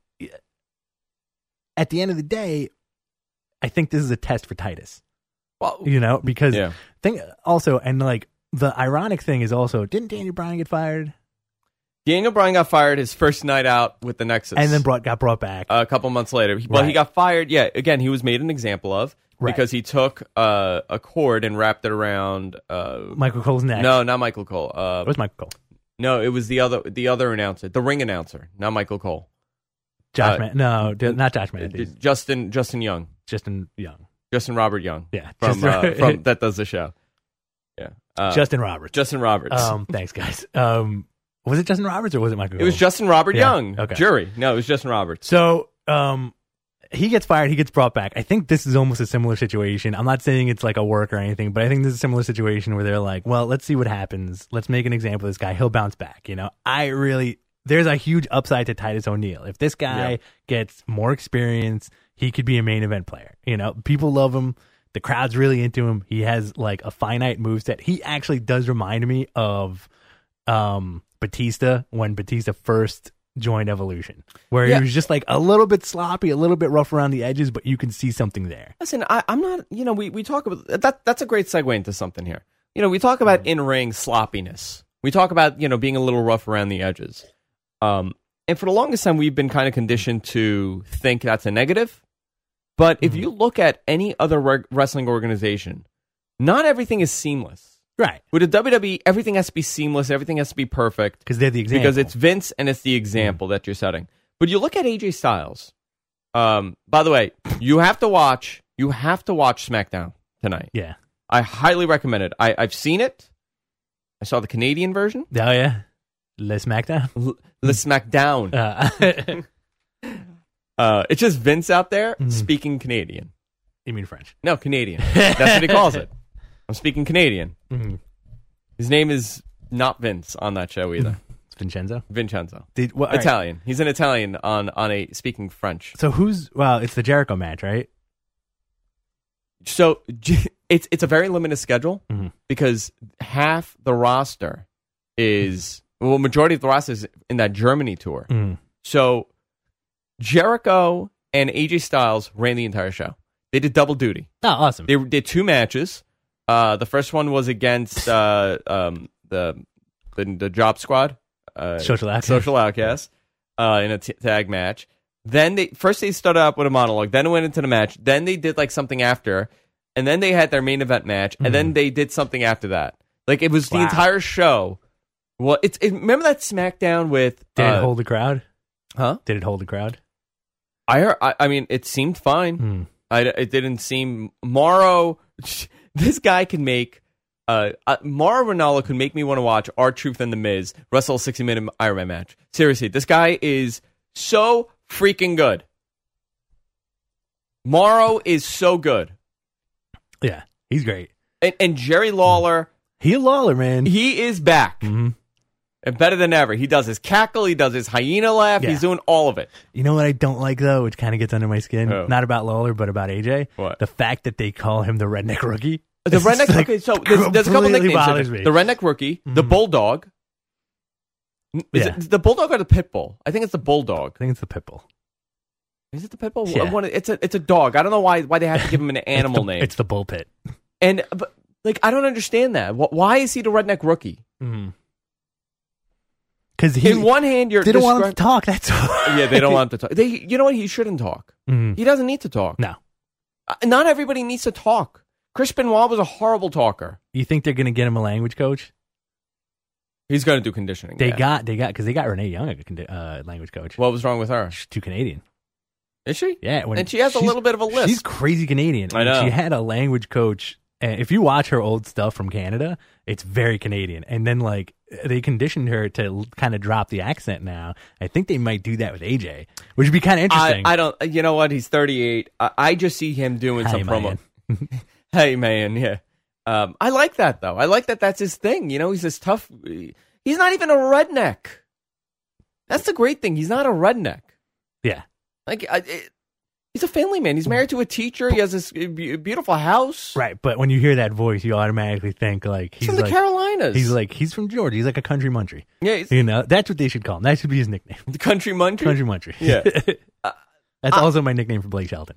at the end of the day, I think this is a test for Titus.
Well,
you know, because
yeah.
think also, and like the ironic thing is also, didn't Daniel Bryan get fired?
Daniel Bryan got fired his first night out with the Nexus,
and then brought got brought back
a couple months later. Well, right. He got fired. Yeah, again, he was made an example of right. because he took uh, a cord and wrapped it around uh,
Michael Cole's neck.
No, not Michael Cole. Uh,
it was Michael Cole.
No, it was the other the other announcer, the ring announcer, not Michael Cole.
Josh,
uh,
Man- no, not Josh Matthews.
Justin Justin Young.
Justin Young.
Justin Robert Young.
Yeah.
From, uh, from that does the show. Yeah. Uh,
Justin Roberts.
Justin Roberts.
Um, thanks, guys. Um, was it Justin Roberts or was it Michael Cole?
It was Justin Robert
yeah.
Young.
Okay.
Jury. No, it was Justin Roberts.
So, um, he gets fired, he gets brought back. I think this is almost a similar situation. I'm not saying it's like a work or anything, but I think this is a similar situation where they're like, well, let's see what happens. Let's make an example of this guy. He'll bounce back. You know, I really, there's a huge upside to Titus O'Neil. If this guy yep. gets more experience, he could be a main event player. You know, people love him. The crowd's really into him. He has like a finite moveset. He actually does remind me of um, Batista when Batista first joined Evolution, where yeah. he was just like a little bit sloppy, a little bit rough around the edges, but you can see something there.
Listen, I, I'm not, you know, we, we talk about that. That's a great segue into something here. You know, we talk about in-ring sloppiness. We talk about, you know, being a little rough around the edges. Um, and for the longest time, we've been kind of conditioned to think that's a negative. But if mm-hmm. you look at any other reg- wrestling organization, not everything is seamless.
Right.
With the W W E, everything has to be seamless. Everything has to be perfect.
Because they're the example.
Because it's Vince and it's the example mm. that you're setting. But you look at A J Styles. Um, by the way, you have to watch. You have to watch SmackDown tonight.
Yeah.
I highly recommend it. I, I've seen it. I saw the Canadian version.
Oh yeah. Le SmackDown.
L- Le SmackDown. Uh. uh, it's just Vince out there mm. speaking Canadian.
You mean French?
No, Canadian. That's what he calls it. I'm speaking Canadian.
Mm-hmm.
His name is not Vince on that show either.
It's Vincenzo?
Vincenzo.
Did, well,
Italian.
Right.
He's an Italian on, on a speaking French.
So who's, well, it's the Jericho match, right?
So it's it's a very limited schedule
mm-hmm.
because half the roster is, well, majority of the roster is in that Germany tour.
Mm-hmm.
So Jericho and A J Styles ran the entire show. They did double duty.
Oh, awesome.
They did two matches. Uh, the first one was against uh, um, the, the the Job Squad, uh,
Social Outcast,
Social Outcast, uh, in a t- tag match. Then they first they started out with a monologue, then went into the match. Then they did like something after, and then they had their main event match, and mm. then they did something after that. Like it was wow. the entire show. Well, it's it, remember that SmackDown with
did
uh,
it hold the crowd?
Huh?
Did it hold the crowd?
I heard, I, I mean, it seemed fine.
Mm.
I, it didn't seem Morrow. This guy can make uh, uh Mauro Ranallo could make me want to watch R-Truth and The Miz wrestle a sixty minute Iron Man match. Seriously, this guy is so freaking good. Morrow is so good.
Yeah, he's great.
And, and Jerry Lawler,
he Lawler man,
he is back.
Mm-hmm.
And better than ever. He does his cackle. He does his hyena laugh. Yeah. He's doing all of it.
You know what I don't like, though, which kind of gets under my skin?
Oh.
Not about Lawler, but about A J.
What?
The fact that they call him the Redneck Rookie.
The
it's
Redneck
like,
Rookie. So there's, there's a couple nicknames.
Me.
The Redneck Rookie, mm-hmm. the Bulldog. Is
yeah.
it the Bulldog or the Pitbull? I think it's the Bulldog.
I think it's the Pitbull.
Is it the Pitbull?
Yeah.
It's a it's a dog. I don't know why why they have to give him an animal
it's the,
name.
It's the Bull Pit.
And but, like I don't understand that. Why is he the Redneck Rookie?
Mm. Because in
one hand, you're
they don't
descri-
want him to talk. That's all.
Yeah, they don't want him to talk. They, you know what? He shouldn't talk.
Mm.
He doesn't need to talk.
No,
uh, not everybody needs to talk. Chris Benoit was a horrible talker.
You think they're going to get him a language coach?
He's going to do conditioning.
They
yeah.
got they got because they got Renee Young a condi- uh, language coach.
What was wrong with her?
She's too Canadian.
Is she?
Yeah, when
and she has a little bit of a list.
She's crazy Canadian.
I know.
She had a language coach. And if you watch her old stuff from Canada, it's very Canadian. And then, like, they conditioned her to kind of drop the accent now. I think they might do that with A J, which would be kind of interesting.
I, I don't, you know what? He's thirty-eight. I, I just see him doing
hey,
some
man.
promo. Hey, man, yeah. Um, I like that, though. I like that that's his thing. You know, he's this tough. He's not even a redneck. That's the great thing. He's not a redneck.
Yeah.
Like, I, it, he's a family man. He's married to a teacher. He has this beautiful house.
Right, but when you hear that voice, you automatically think like he's
from the
like,
Carolinas.
He's like he's from Georgia. He's like a country muntry.
Yeah,
you know that's what they should call him. That should be his nickname.
The country muntry.
Country muntry.
Yeah, uh,
that's
uh,
also my nickname for Blake Shelton.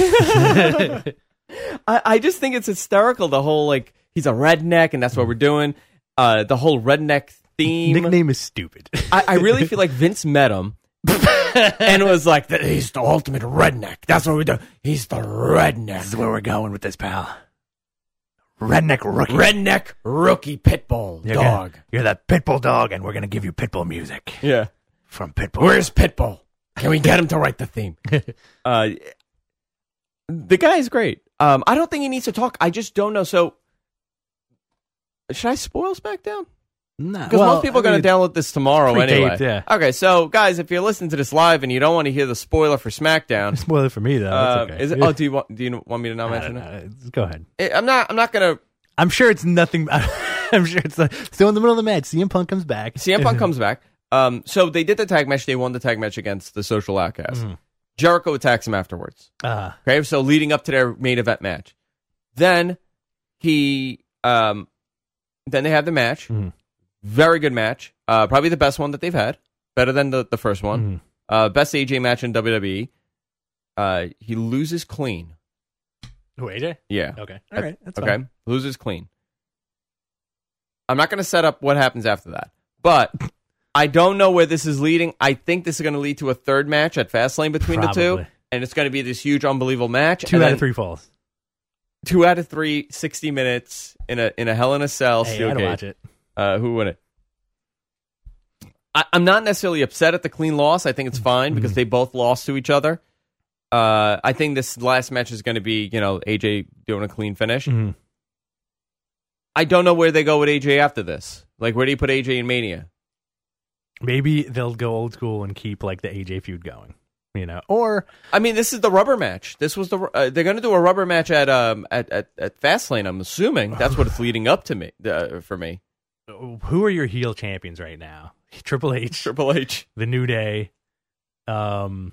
I, I just think it's hysterical. The whole like he's a redneck, and that's what we're doing. Uh, the whole redneck theme.
Nickname is stupid.
I, I really feel like Vince met him. And it was like, he's the ultimate redneck. That's what we do. He's the redneck.
This is where we're going with this, pal. Redneck rookie.
Redneck rookie Pitbull
you're
dog.
Gonna, you're that Pitbull dog, and we're going to give you Pitbull music.
Yeah.
From Pitbull.
Where's Pitbull? Can we get him to write the theme? uh, the guy is great. Um, I don't think he needs to talk. I just don't know. So, should I spoil SmackDown?
Nah,
Because
well,
most people
I
are going to
mean,
download this tomorrow
pre-taped,
anyway.
yeah.
Okay, so guys, if you're listening to this live and you don't want to hear the spoiler for SmackDown,
spoil it for me though.
uh,
That's okay.
is it? Oh, do you want? Do you want me to not
I
mention
don't
it?
know. Go ahead.
Eh, I'm not. I'm not going to.
I'm sure it's nothing. I'm sure it's uh, still in the middle of the match. C M Punk comes back.
C M Punk comes back. Um, so they did the tag match. They won the tag match against the Social Outcasts.
Mhm.
Jericho attacks him afterwards.
Uh,
Okay, so leading up to their main event match, then he, um, then they have the match.
Mhm.
Very good match. Uh, probably the best one that they've had. Better than the, the first one.
Mhm.
Uh, best A J match in W W E. Uh, he loses clean.
Who, A J?
Yeah.
Okay. All right. That's
Okay.
fine.
Loses clean. I'm not going to set up what happens after that, but I don't know where this is leading. I think this is going to lead to a third match at Fastlane between the two,
Probably.
and it's going to be this huge, unbelievable match.
Two
and
out
then
of three falls.
Two out of three, sixty minutes in a in a Hell in a Cell.
Hey,
steel
I'd
cage.
watch it.
Uh, who won it? I, I'm not necessarily upset at the clean loss. I think it's fine because they both lost to each other. Uh, I think this last match is going to be, you know, A J doing a clean finish.
Mhm.
I don't know where they go with A J after this. Like, where do you put A J in Mania?
Maybe they'll go old school and keep like the A J feud going, you know, or
I mean, this is the rubber match. This was the uh, they're going to do a rubber match at um at at, at Fastlane. I'm assuming that's what it's leading up to me uh, for me.
who are your heel champions right now? Triple H,
Triple H,
The New Day. Um.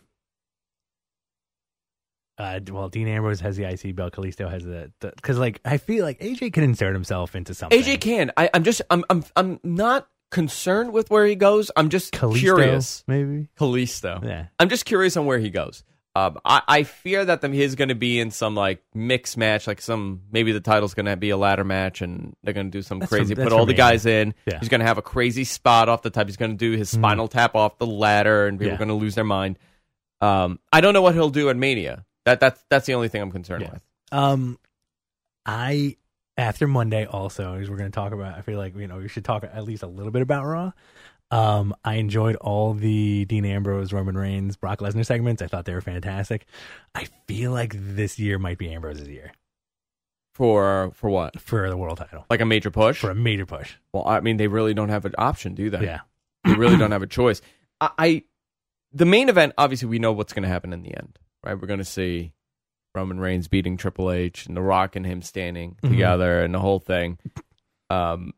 Uh, well, Dean Ambrose has the I C belt. Kalisto has the because, like, I feel like A J can insert himself into something.
A J can. I, I'm just I'm I'm I'm not concerned with where he goes. I'm just
Kalisto,
curious.
maybe.
Kalisto.
Yeah.
I'm just curious on where he goes. Um, I, I fear that them he's going to be in some like mixed match, like some maybe the title's going to be a ladder match, and they're going to do some
That's
crazy.
for-
Put
that's
all
for
the
me,
guys in.
Yeah.
He's going to have a crazy spot off the top. He's going to do his spinal tap off the ladder, and people
Yeah.
are going to lose their mind. Um, I don't know what he'll do at Mania. That that's that's the only thing I'm concerned
Yeah.
with.
Um, I after Monday also, as we're going to talk about, I feel like you know we should talk at least a little bit about Raw. Um, I enjoyed all the Dean Ambrose, Roman Reigns, Brock Lesnar segments. I thought they were fantastic. I feel like this year might be Ambrose's year
For for what?
for the world title,
Like a major push?
for a major push.
Well, I mean, they really don't have an option, do they?
Yeah,
They really don't have a choice. I, I the main event, obviously, we know what's going to happen in the end, right? We're going to see Roman Reigns beating Triple H and The Rock and him standing
Mhm.
together and the whole thing. Um,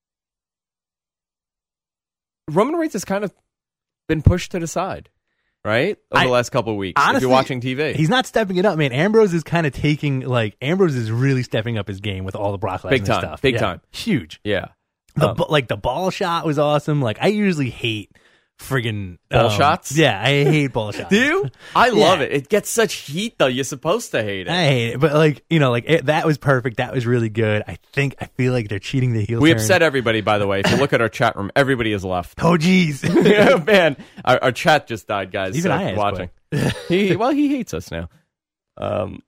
Roman Reigns has kind of been pushed to the side, right? Over
I-
the last couple of weeks. if
honestly,
you're watching T V.
he's not stepping it up, man. Ambrose is kind of taking like Ambrose is really stepping up his game with all the Brock Lesnar
Big time,
stuff.
big
Yeah,
time.
huge.
Yeah.
The
Um,
bu- like the ball shot was awesome. Like I usually hate friggin'
Ball
um,
shots?
Yeah, I hate ball shots.
Do you? I love
Yeah.
it. It gets such heat, though. You're supposed to hate it.
I hate it, but like you know, like it, that was perfect. That was really good. I think I feel like they're cheating the heel.
We
turn.
upset everybody, by the way. If you look at our chat room, everybody is left.
Oh geez,
Yeah, man, our, our chat just died, guys.
Even
so
I
if you're
asked
watching. he well, he hates us now. Um,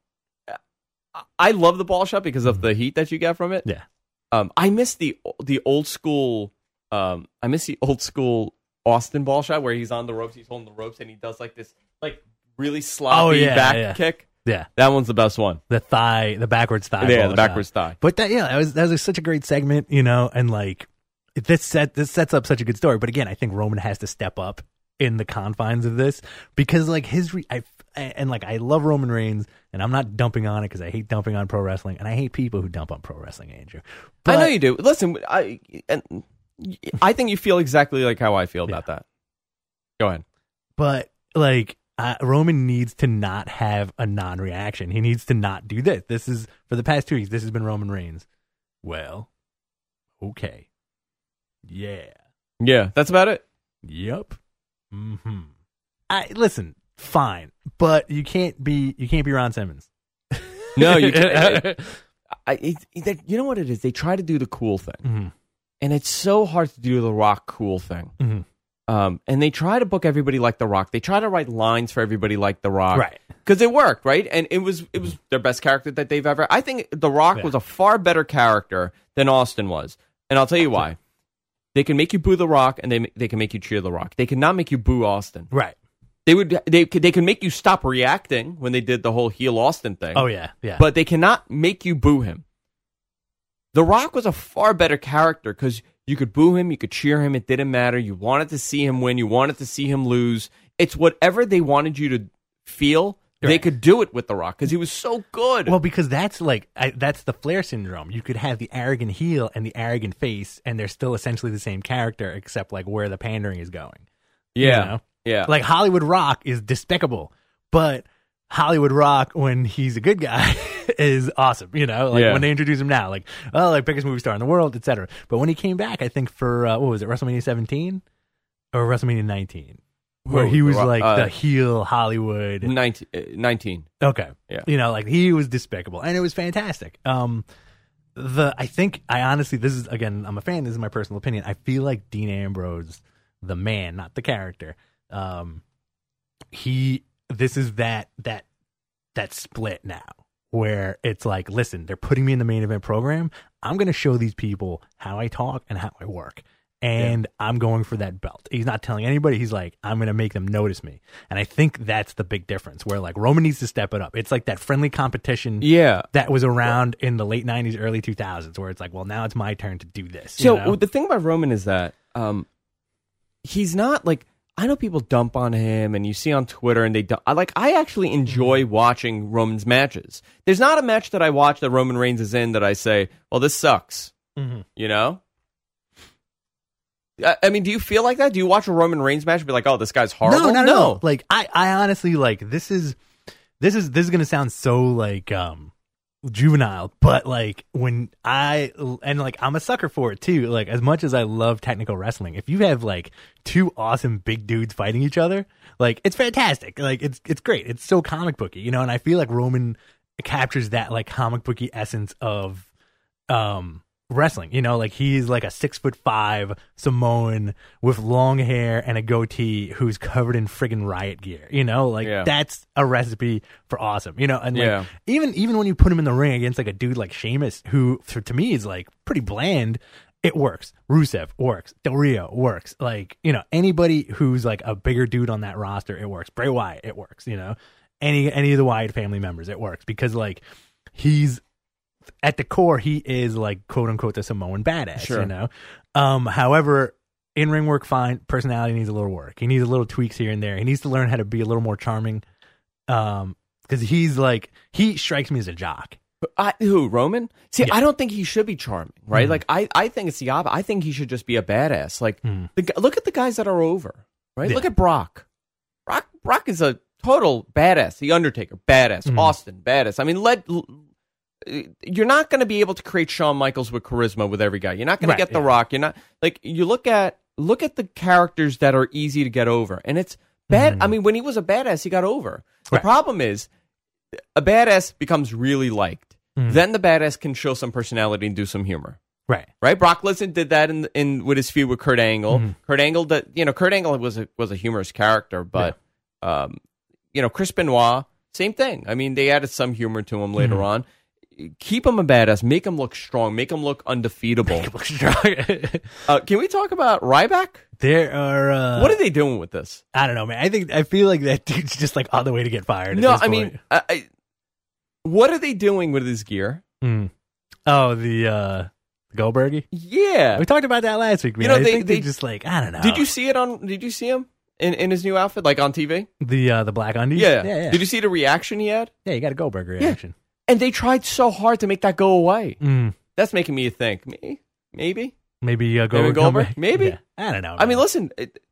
I love the ball shot because of the heat that you get from it.
Yeah.
Um, I miss the the old school. Um, I miss the old school Austin ball shot where he's on the ropes, he's holding the ropes, and he does like this, like really sloppy
Oh, yeah,
back
yeah.
kick.
yeah.
That one's the best one.
The thigh, the backwards thigh.
Yeah,
ball
the backwards
shot.
thigh.
But that yeah, that was that was such a great segment, you know, and like this set this sets up such a good story. But again, I think Roman has to step up in the confines of this because like his re- I and like I love Roman Reigns and I'm not dumping on it because I hate dumping on pro wrestling and I hate people who dump on pro wrestling, Andrew. But,
I know you do. Listen, I and I think you feel exactly like how I feel about that. Go ahead.
But like uh, Roman needs to not have a non-reaction. He needs to not do this. This is for the past two weeks. This has been Roman Reigns. Well, okay, yeah,
Yeah, that's about it.
yep. Hmm. I listen. Fine, but you can't be you can't be Ron Simmons.
No, you can't. I, it, it, you know what it is? They try to do the cool thing,
Mm-hmm.
and it's so hard to do the Rock cool thing.
Mm-hmm.
Um, and they try to book everybody like The Rock. They try to write lines for everybody like The Rock,
Right?
Because it worked, right? And it was it was their best character that they've ever. I think The Rock
Yeah.
was a far better character than Austin was, and I'll tell you why. They can make you boo The Rock, and they they can make you cheer The Rock. They cannot make you boo Austin.
Right.
They would they could they can make you stop reacting when they did the whole heel Austin thing.
Oh yeah, yeah.
But they cannot make you boo him. The Rock was a far better character because You could boo him, you could cheer him. It didn't matter. You wanted to see him win. You wanted to see him lose. It's whatever they wanted you to feel. Right. They could do it with The Rock because he was so good.
Well, because that's like I, that's the Flair syndrome. You could have the arrogant heel and the arrogant face, and they're still essentially the same character, except like where the pandering is going.
Yeah,
you know?
yeah.
Like Hollywood Rock is despicable, but Hollywood Rock, when he's a good guy, is awesome. You know, like yeah. when they introduce him now, like oh, like biggest movie star in the world, et cetera. But when he came back, I think for uh, what was it, WrestleMania seventeen or WrestleMania nineteen? Where he was like uh, the heel Hollywood.
nineteen, nineteen.
Okay.
Yeah.
You know, like he was despicable and it was fantastic. Um, the, I think I honestly, this is, again, I'm a fan. This is my personal opinion. I feel like Dean Ambrose, the man, not the character. Um, he, this is that, that, that split now where it's like, listen, they're putting me in the main event program. I'm going to show these people how I talk and how I work. And yeah. I'm going for that belt. He's not telling anybody. He's like, I'm going to make them notice me. And I think that's the big difference where like Roman needs to step it up. It's like that friendly competition
yeah.
that was around in the late nineties, early two thousands where it's like, well, now it's my turn to do this.
So
you know?
The thing about Roman is that um, he's not like, I know people dump on him and you see on Twitter and they dump. I like, I actually enjoy watching Roman's matches. There's not a match that I watch that Roman Reigns is in that I say, well, this sucks. Mm-hmm. You know? I mean, do you feel like that? Do you watch a Roman Reigns match and be like, "Oh, this guy's horrible"?
No, no, no. no. Like, I, I honestly like this is, this is, this is gonna sound so like um, juvenile, but like when I and like I'm a sucker for it too. Like as much as I love technical wrestling, if you have like two awesome big dudes fighting each other, like it's fantastic. Like it's it's great. It's so comic booky, you know. And I feel like Roman captures that like comic booky essence of um. wrestling, you know, like he's like a six foot five Samoan with long hair and a goatee who's covered in friggin' riot gear, you know, like yeah. that's a recipe for awesome, you know, and like
yeah.
even even when you put him in the ring against like a dude like Sheamus, who for, to me is like pretty bland, it works. Rusev works. Del Rio works. Like, you know, anybody who's like a bigger dude on that roster, it works. Bray Wyatt, it works, you know, any any of the Wyatt family members, it works because like he's at the core, he is like quote unquote the Samoan badass,
sure.
you know. Um, however, in ring work, fine. Personality needs a little work. He needs a little tweaks here and there. He needs to learn how to be a little more charming. Um, because he's like he strikes me as a jock.
I, who Roman? See,
yeah.
I don't think he should be charming, right?
Mm.
Like I, I think it's the opposite. I think he should just be a badass. Like
mm.
the, look at the guys that are over, right?
Yeah.
Look at Brock. Brock, Brock is a total badass. The Undertaker, badass. Mm. Austin, badass. I mean, let. You're not going to be able to create Shawn Michaels with charisma with every guy. You're not going
right,
to get The
yeah.
Rock. You're not like you look at look at the characters that are easy to get over, and it's bad. Mm. I mean, when he was a badass, he got over. The
right.
problem is a badass becomes really liked. Mm. Then the badass can show some personality and do some humor.
Right,
right. Brock Lesnar did that in in with his feud with Kurt Angle. Mm. Kurt Angle, that you know, Kurt Angle was a, was a humorous character, but yeah. um, you know, Chris Benoit, same thing. I mean, they added some humor to him later mm. on. Keep him a badass. Make him look strong. Make him look undefeatable.
Make him look strong.
uh, can we talk about Ryback?
There are. Uh,
what are they doing with this?
I don't know, man. I think I feel like that dude's just like on the way to get fired.
No,
at this
I
point.
mean, I, I, what are they doing with his gear?
Mm. Oh, the uh, Goldbergy.
Yeah,
we talked about that last week. Man.
You know,
I
they,
think
they
just like I don't know.
Did you see it on? Did you see him in, in his new outfit, like on T V?
The uh, the black undies.
Yeah.
yeah, yeah.
Did you see the reaction he had?
Yeah, you got a Goldberg reaction.
Yeah. And they tried so hard to make that go away.
Mm.
That's making me think, maybe, maybe,
maybe uh, Goldberg.
Maybe, Goldberg? maybe.
Yeah. I don't know. Man.
I mean, listen. It,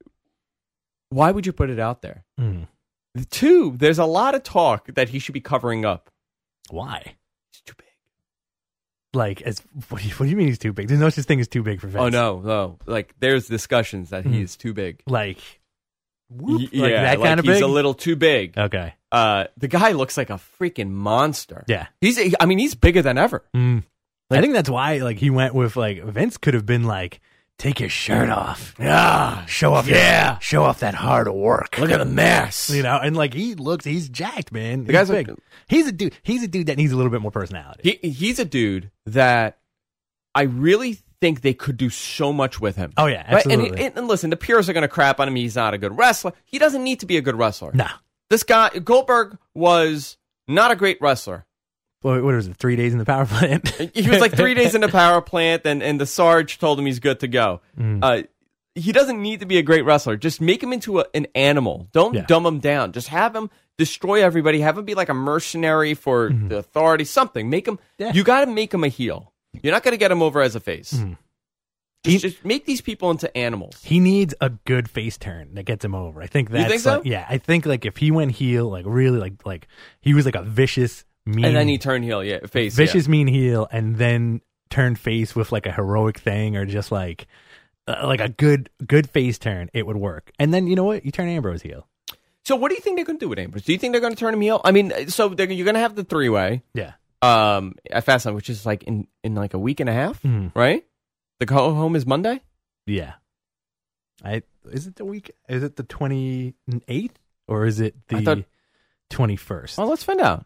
why would you put it out there?
Mm.
Two, there's a lot of talk that he should be covering up.
Why?
He's too big.
Like, as what do you, what do you mean he's too big? There's no such thing as too big for Vince.
Oh no, no. Like, there's discussions that mm. he's too big.
Like, whoop,
y-
like
yeah,
that
like
kind of
he's
big.
a little too big.
Okay.
Uh, the guy looks like a freaking monster.
Yeah.
He's. I mean, he's bigger than ever.
Mm.
Like,
I think that's why, like, he went with like Vince could have been like, take your shirt off.
Yeah.
Show off.
Yeah.
Your, show off that hard work.
Look at the mess.
You know, and like he looks, he's jacked, man.
The
he's
guy's
big.
Like,
he's a dude. He's a dude that needs a little bit more personality.
He he's a dude that I really think they could do so much with him.
Oh yeah, absolutely.
Right? And, and, and listen, the purists are going to crap on him. He's not a good wrestler. He doesn't need to be a good wrestler.
Nah.
This guy Goldberg was not a great wrestler.
what, what was it? Three days in the power plant.
He was like three days in the power plant, and, and the Sarge told him he's good to go. Mm. Uh, he doesn't need to be a great wrestler. Just make him into a, an animal. Don't yeah. dumb him down. Just have him destroy everybody. Have him be like a mercenary for mm-hmm. the authority. Something. Make him. Yeah. You got to make him a heel. You're not going to get him over as a face. Mm. Just, just make these people into animals.
He needs a good face turn that gets him over. I think that's
you think so?
Like, yeah, I think like if he went heel, like really like like he was like a vicious mean,
and then he turned heel, yeah, face,
vicious
yeah.
mean heel, and then turned face with like a heroic thing or just like uh, like a good good face turn, it would work. And then you know what? You turn Ambrose heel.
So what do you think they're going to do with Ambrose? Do you think they're going to turn him heel? I mean, so you're going to have the three way,
yeah,
um, at Fastlane, which is like in in like a week and a half, mm. right? The go home is Monday.
Yeah, I is it the week? Is it the twenty eighth or is it the twenty first?
Well, let's find out.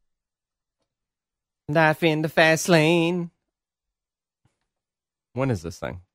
Life in the fast lane. When is this thing?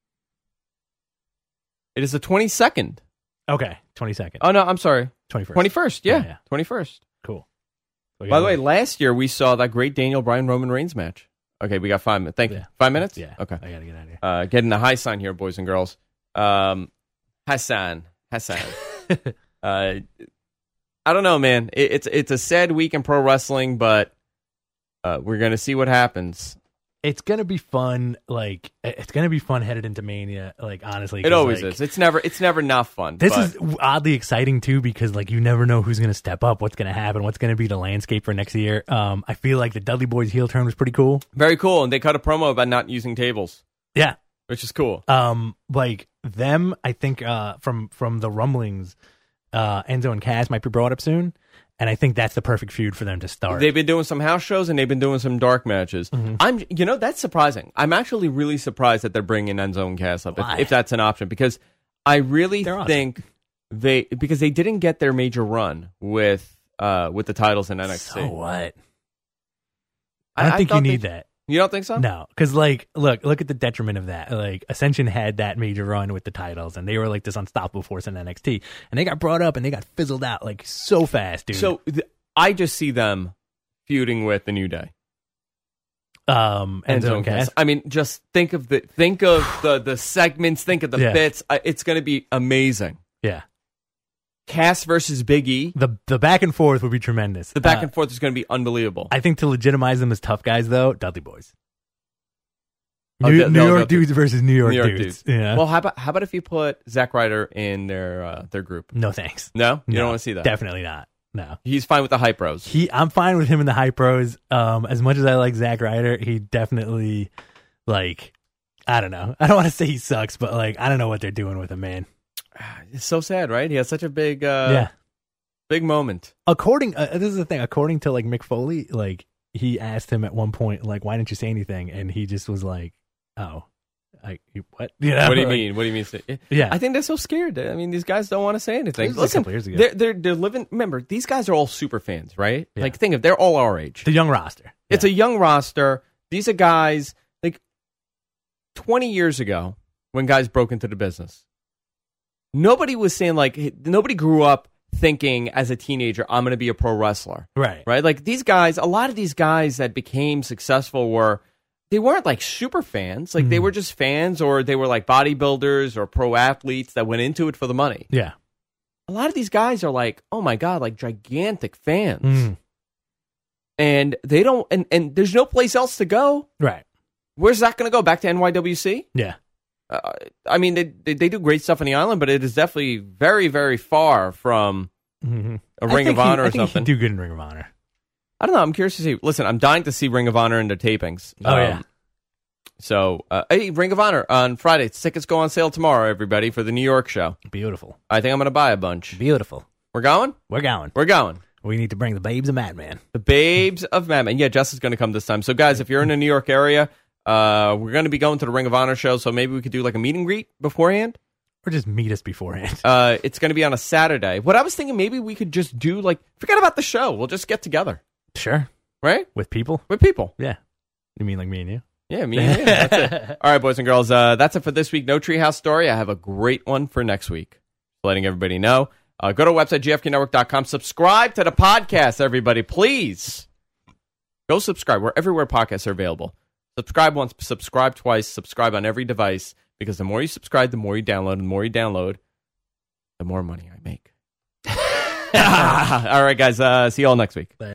It is the twenty second.
Okay, twenty second.
Oh no, I'm sorry,
twenty first.
Twenty first. Yeah, twenty yeah. first.
Cool.
By the way, last year we saw that great Daniel Bryan Roman Reigns match. Okay, we got five minutes. Thank you.
Yeah.
Five minutes?
Yeah.
Okay.
I got to get out of here.
Uh, getting the high sign here, boys and girls. Um, Hassan. Hassan. uh, I don't know, man. It, it's it's a sad week in pro wrestling, but uh, we're going to see what happens.
It's going to be fun. Like, it's going to be fun headed into Mania, like, honestly.
It always
like,
is. It's never it's never not fun.
This
but.
is oddly exciting, too, because, like, you never know who's going to step up, what's going to happen, what's going to be the landscape for next year. Um, I feel like the Dudley Boys heel turn was pretty cool.
Very cool, and they cut a promo about not using tables.
Yeah.
Which is cool.
Um, like, them, I think, uh, from, from the rumblings, uh, Enzo and Cass might be brought up soon. And I think that's the perfect feud for them to start.
They've been doing some house shows and they've been doing some dark matches. Mm-hmm. I'm, you know, that's surprising. I'm actually really surprised that they're bringing Enzo and Cass up, if, if that's an option, because I really they're think awesome. they because they didn't get their major run with uh with the titles in N X T.
So what? I don't I, think I you need
they,
that.
You don't think so?
No, because like, look, look at the detriment of that. Like, Ascension had that major run with the titles, and they were like this unstoppable force in N X T, and they got brought up and they got fizzled out like so fast, dude.
So th- I just see them feuding with the New Day.
Um, and Enzo and Cass.
I mean, just think of the think of the the segments, think of the yeah. bits. Uh, it's going to be amazing.
Yeah.
Cass versus Big E.
The the back and forth would be tremendous.
The back
uh,
and forth is going to be unbelievable.
I think to legitimize them as tough guys, though, Dudley Boys.
Oh,
New,
they'll,
New
they'll
York dudes versus New York, New York dudes. dudes. Yeah.
Well, how about how about if you put Zack Ryder in their uh, their group?
No thanks.
No, you
no,
don't want to see that.
Definitely not. No,
he's fine with the Hype Bros.
He, I'm fine with him in the Hype Bros. Um, as much as I like Zack Ryder, he definitely like. I don't know. I don't want to say he sucks, but like I don't know what they're doing with him, man.
It's so sad, right? He has such a big, uh,
yeah,
big moment.
According, uh, this is the thing. According to like Mick Foley, like he asked him at one point, like, "Why didn't you say anything?" And he just was like, "Oh, I what? You know,
what do you
like,
mean? What do you mean? Say,
yeah,
I think they're so scared. I mean, these guys don't want to say anything.
Like
Listen,
years ago.
they're they're they're living. Remember, these guys are all super fans, right?
Yeah.
Like, think of they're all our age.
The young roster.
It's
yeah.
a young roster. These are guys like twenty years ago when guys broke into the business. Nobody was saying like nobody grew up thinking as a teenager I'm going to be a pro wrestler.
Right.
Right? Like these guys, a lot of these guys that became successful were they weren't like super fans. Like mm-hmm. they were just fans or they were like bodybuilders or pro athletes that went into it for the money.
Yeah.
A lot of these guys are like, "Oh my god, like gigantic fans."
Mm.
And they don't and and there's no place else to go.
Right.
Where's that going to go? Back to N Y W C?
Yeah.
Uh, I mean, they, they they do great stuff on the island, but it is definitely very, very far from
mm-hmm.
a Ring of
he,
Honor
I
or
think
something.
He'd do good in Ring of Honor.
I don't know. I'm curious to see. Listen, I'm dying to see Ring of Honor in their tapings.
Oh,
um,
yeah.
So, uh, hey, Ring of Honor on Friday. Tickets go on sale tomorrow, everybody, for the New York show.
Beautiful.
I think I'm going to buy a bunch.
Beautiful.
We're going?
We're going.
We're going.
We need to bring the babes of Madman.
The babes of Madman. Yeah, Jess is going to come this time. So, guys, if you're in the New York area, Uh, we're going to be going to the Ring of Honor show, so maybe we could do like a meet and greet beforehand.
Or just meet us beforehand.
Uh, it's going to be on a Saturday. What I was thinking, maybe we could just do like, forget about the show. We'll just get together.
Sure.
Right?
With people?
With people.
Yeah. You mean like me and you?
Yeah, me and you. That's it. All right, boys and girls. Uh, that's it for this week. No Treehouse Story. I have a great one for next week. Letting everybody know. Uh, go to our website, G F K network dot com. Subscribe to the podcast, everybody, please. Go subscribe. We're everywhere podcasts are available. Subscribe once, subscribe twice, subscribe on every device, because the more you subscribe, the more you download, and the more you download, the more money I make. All right, guys. Uh, see you all next week. Bye.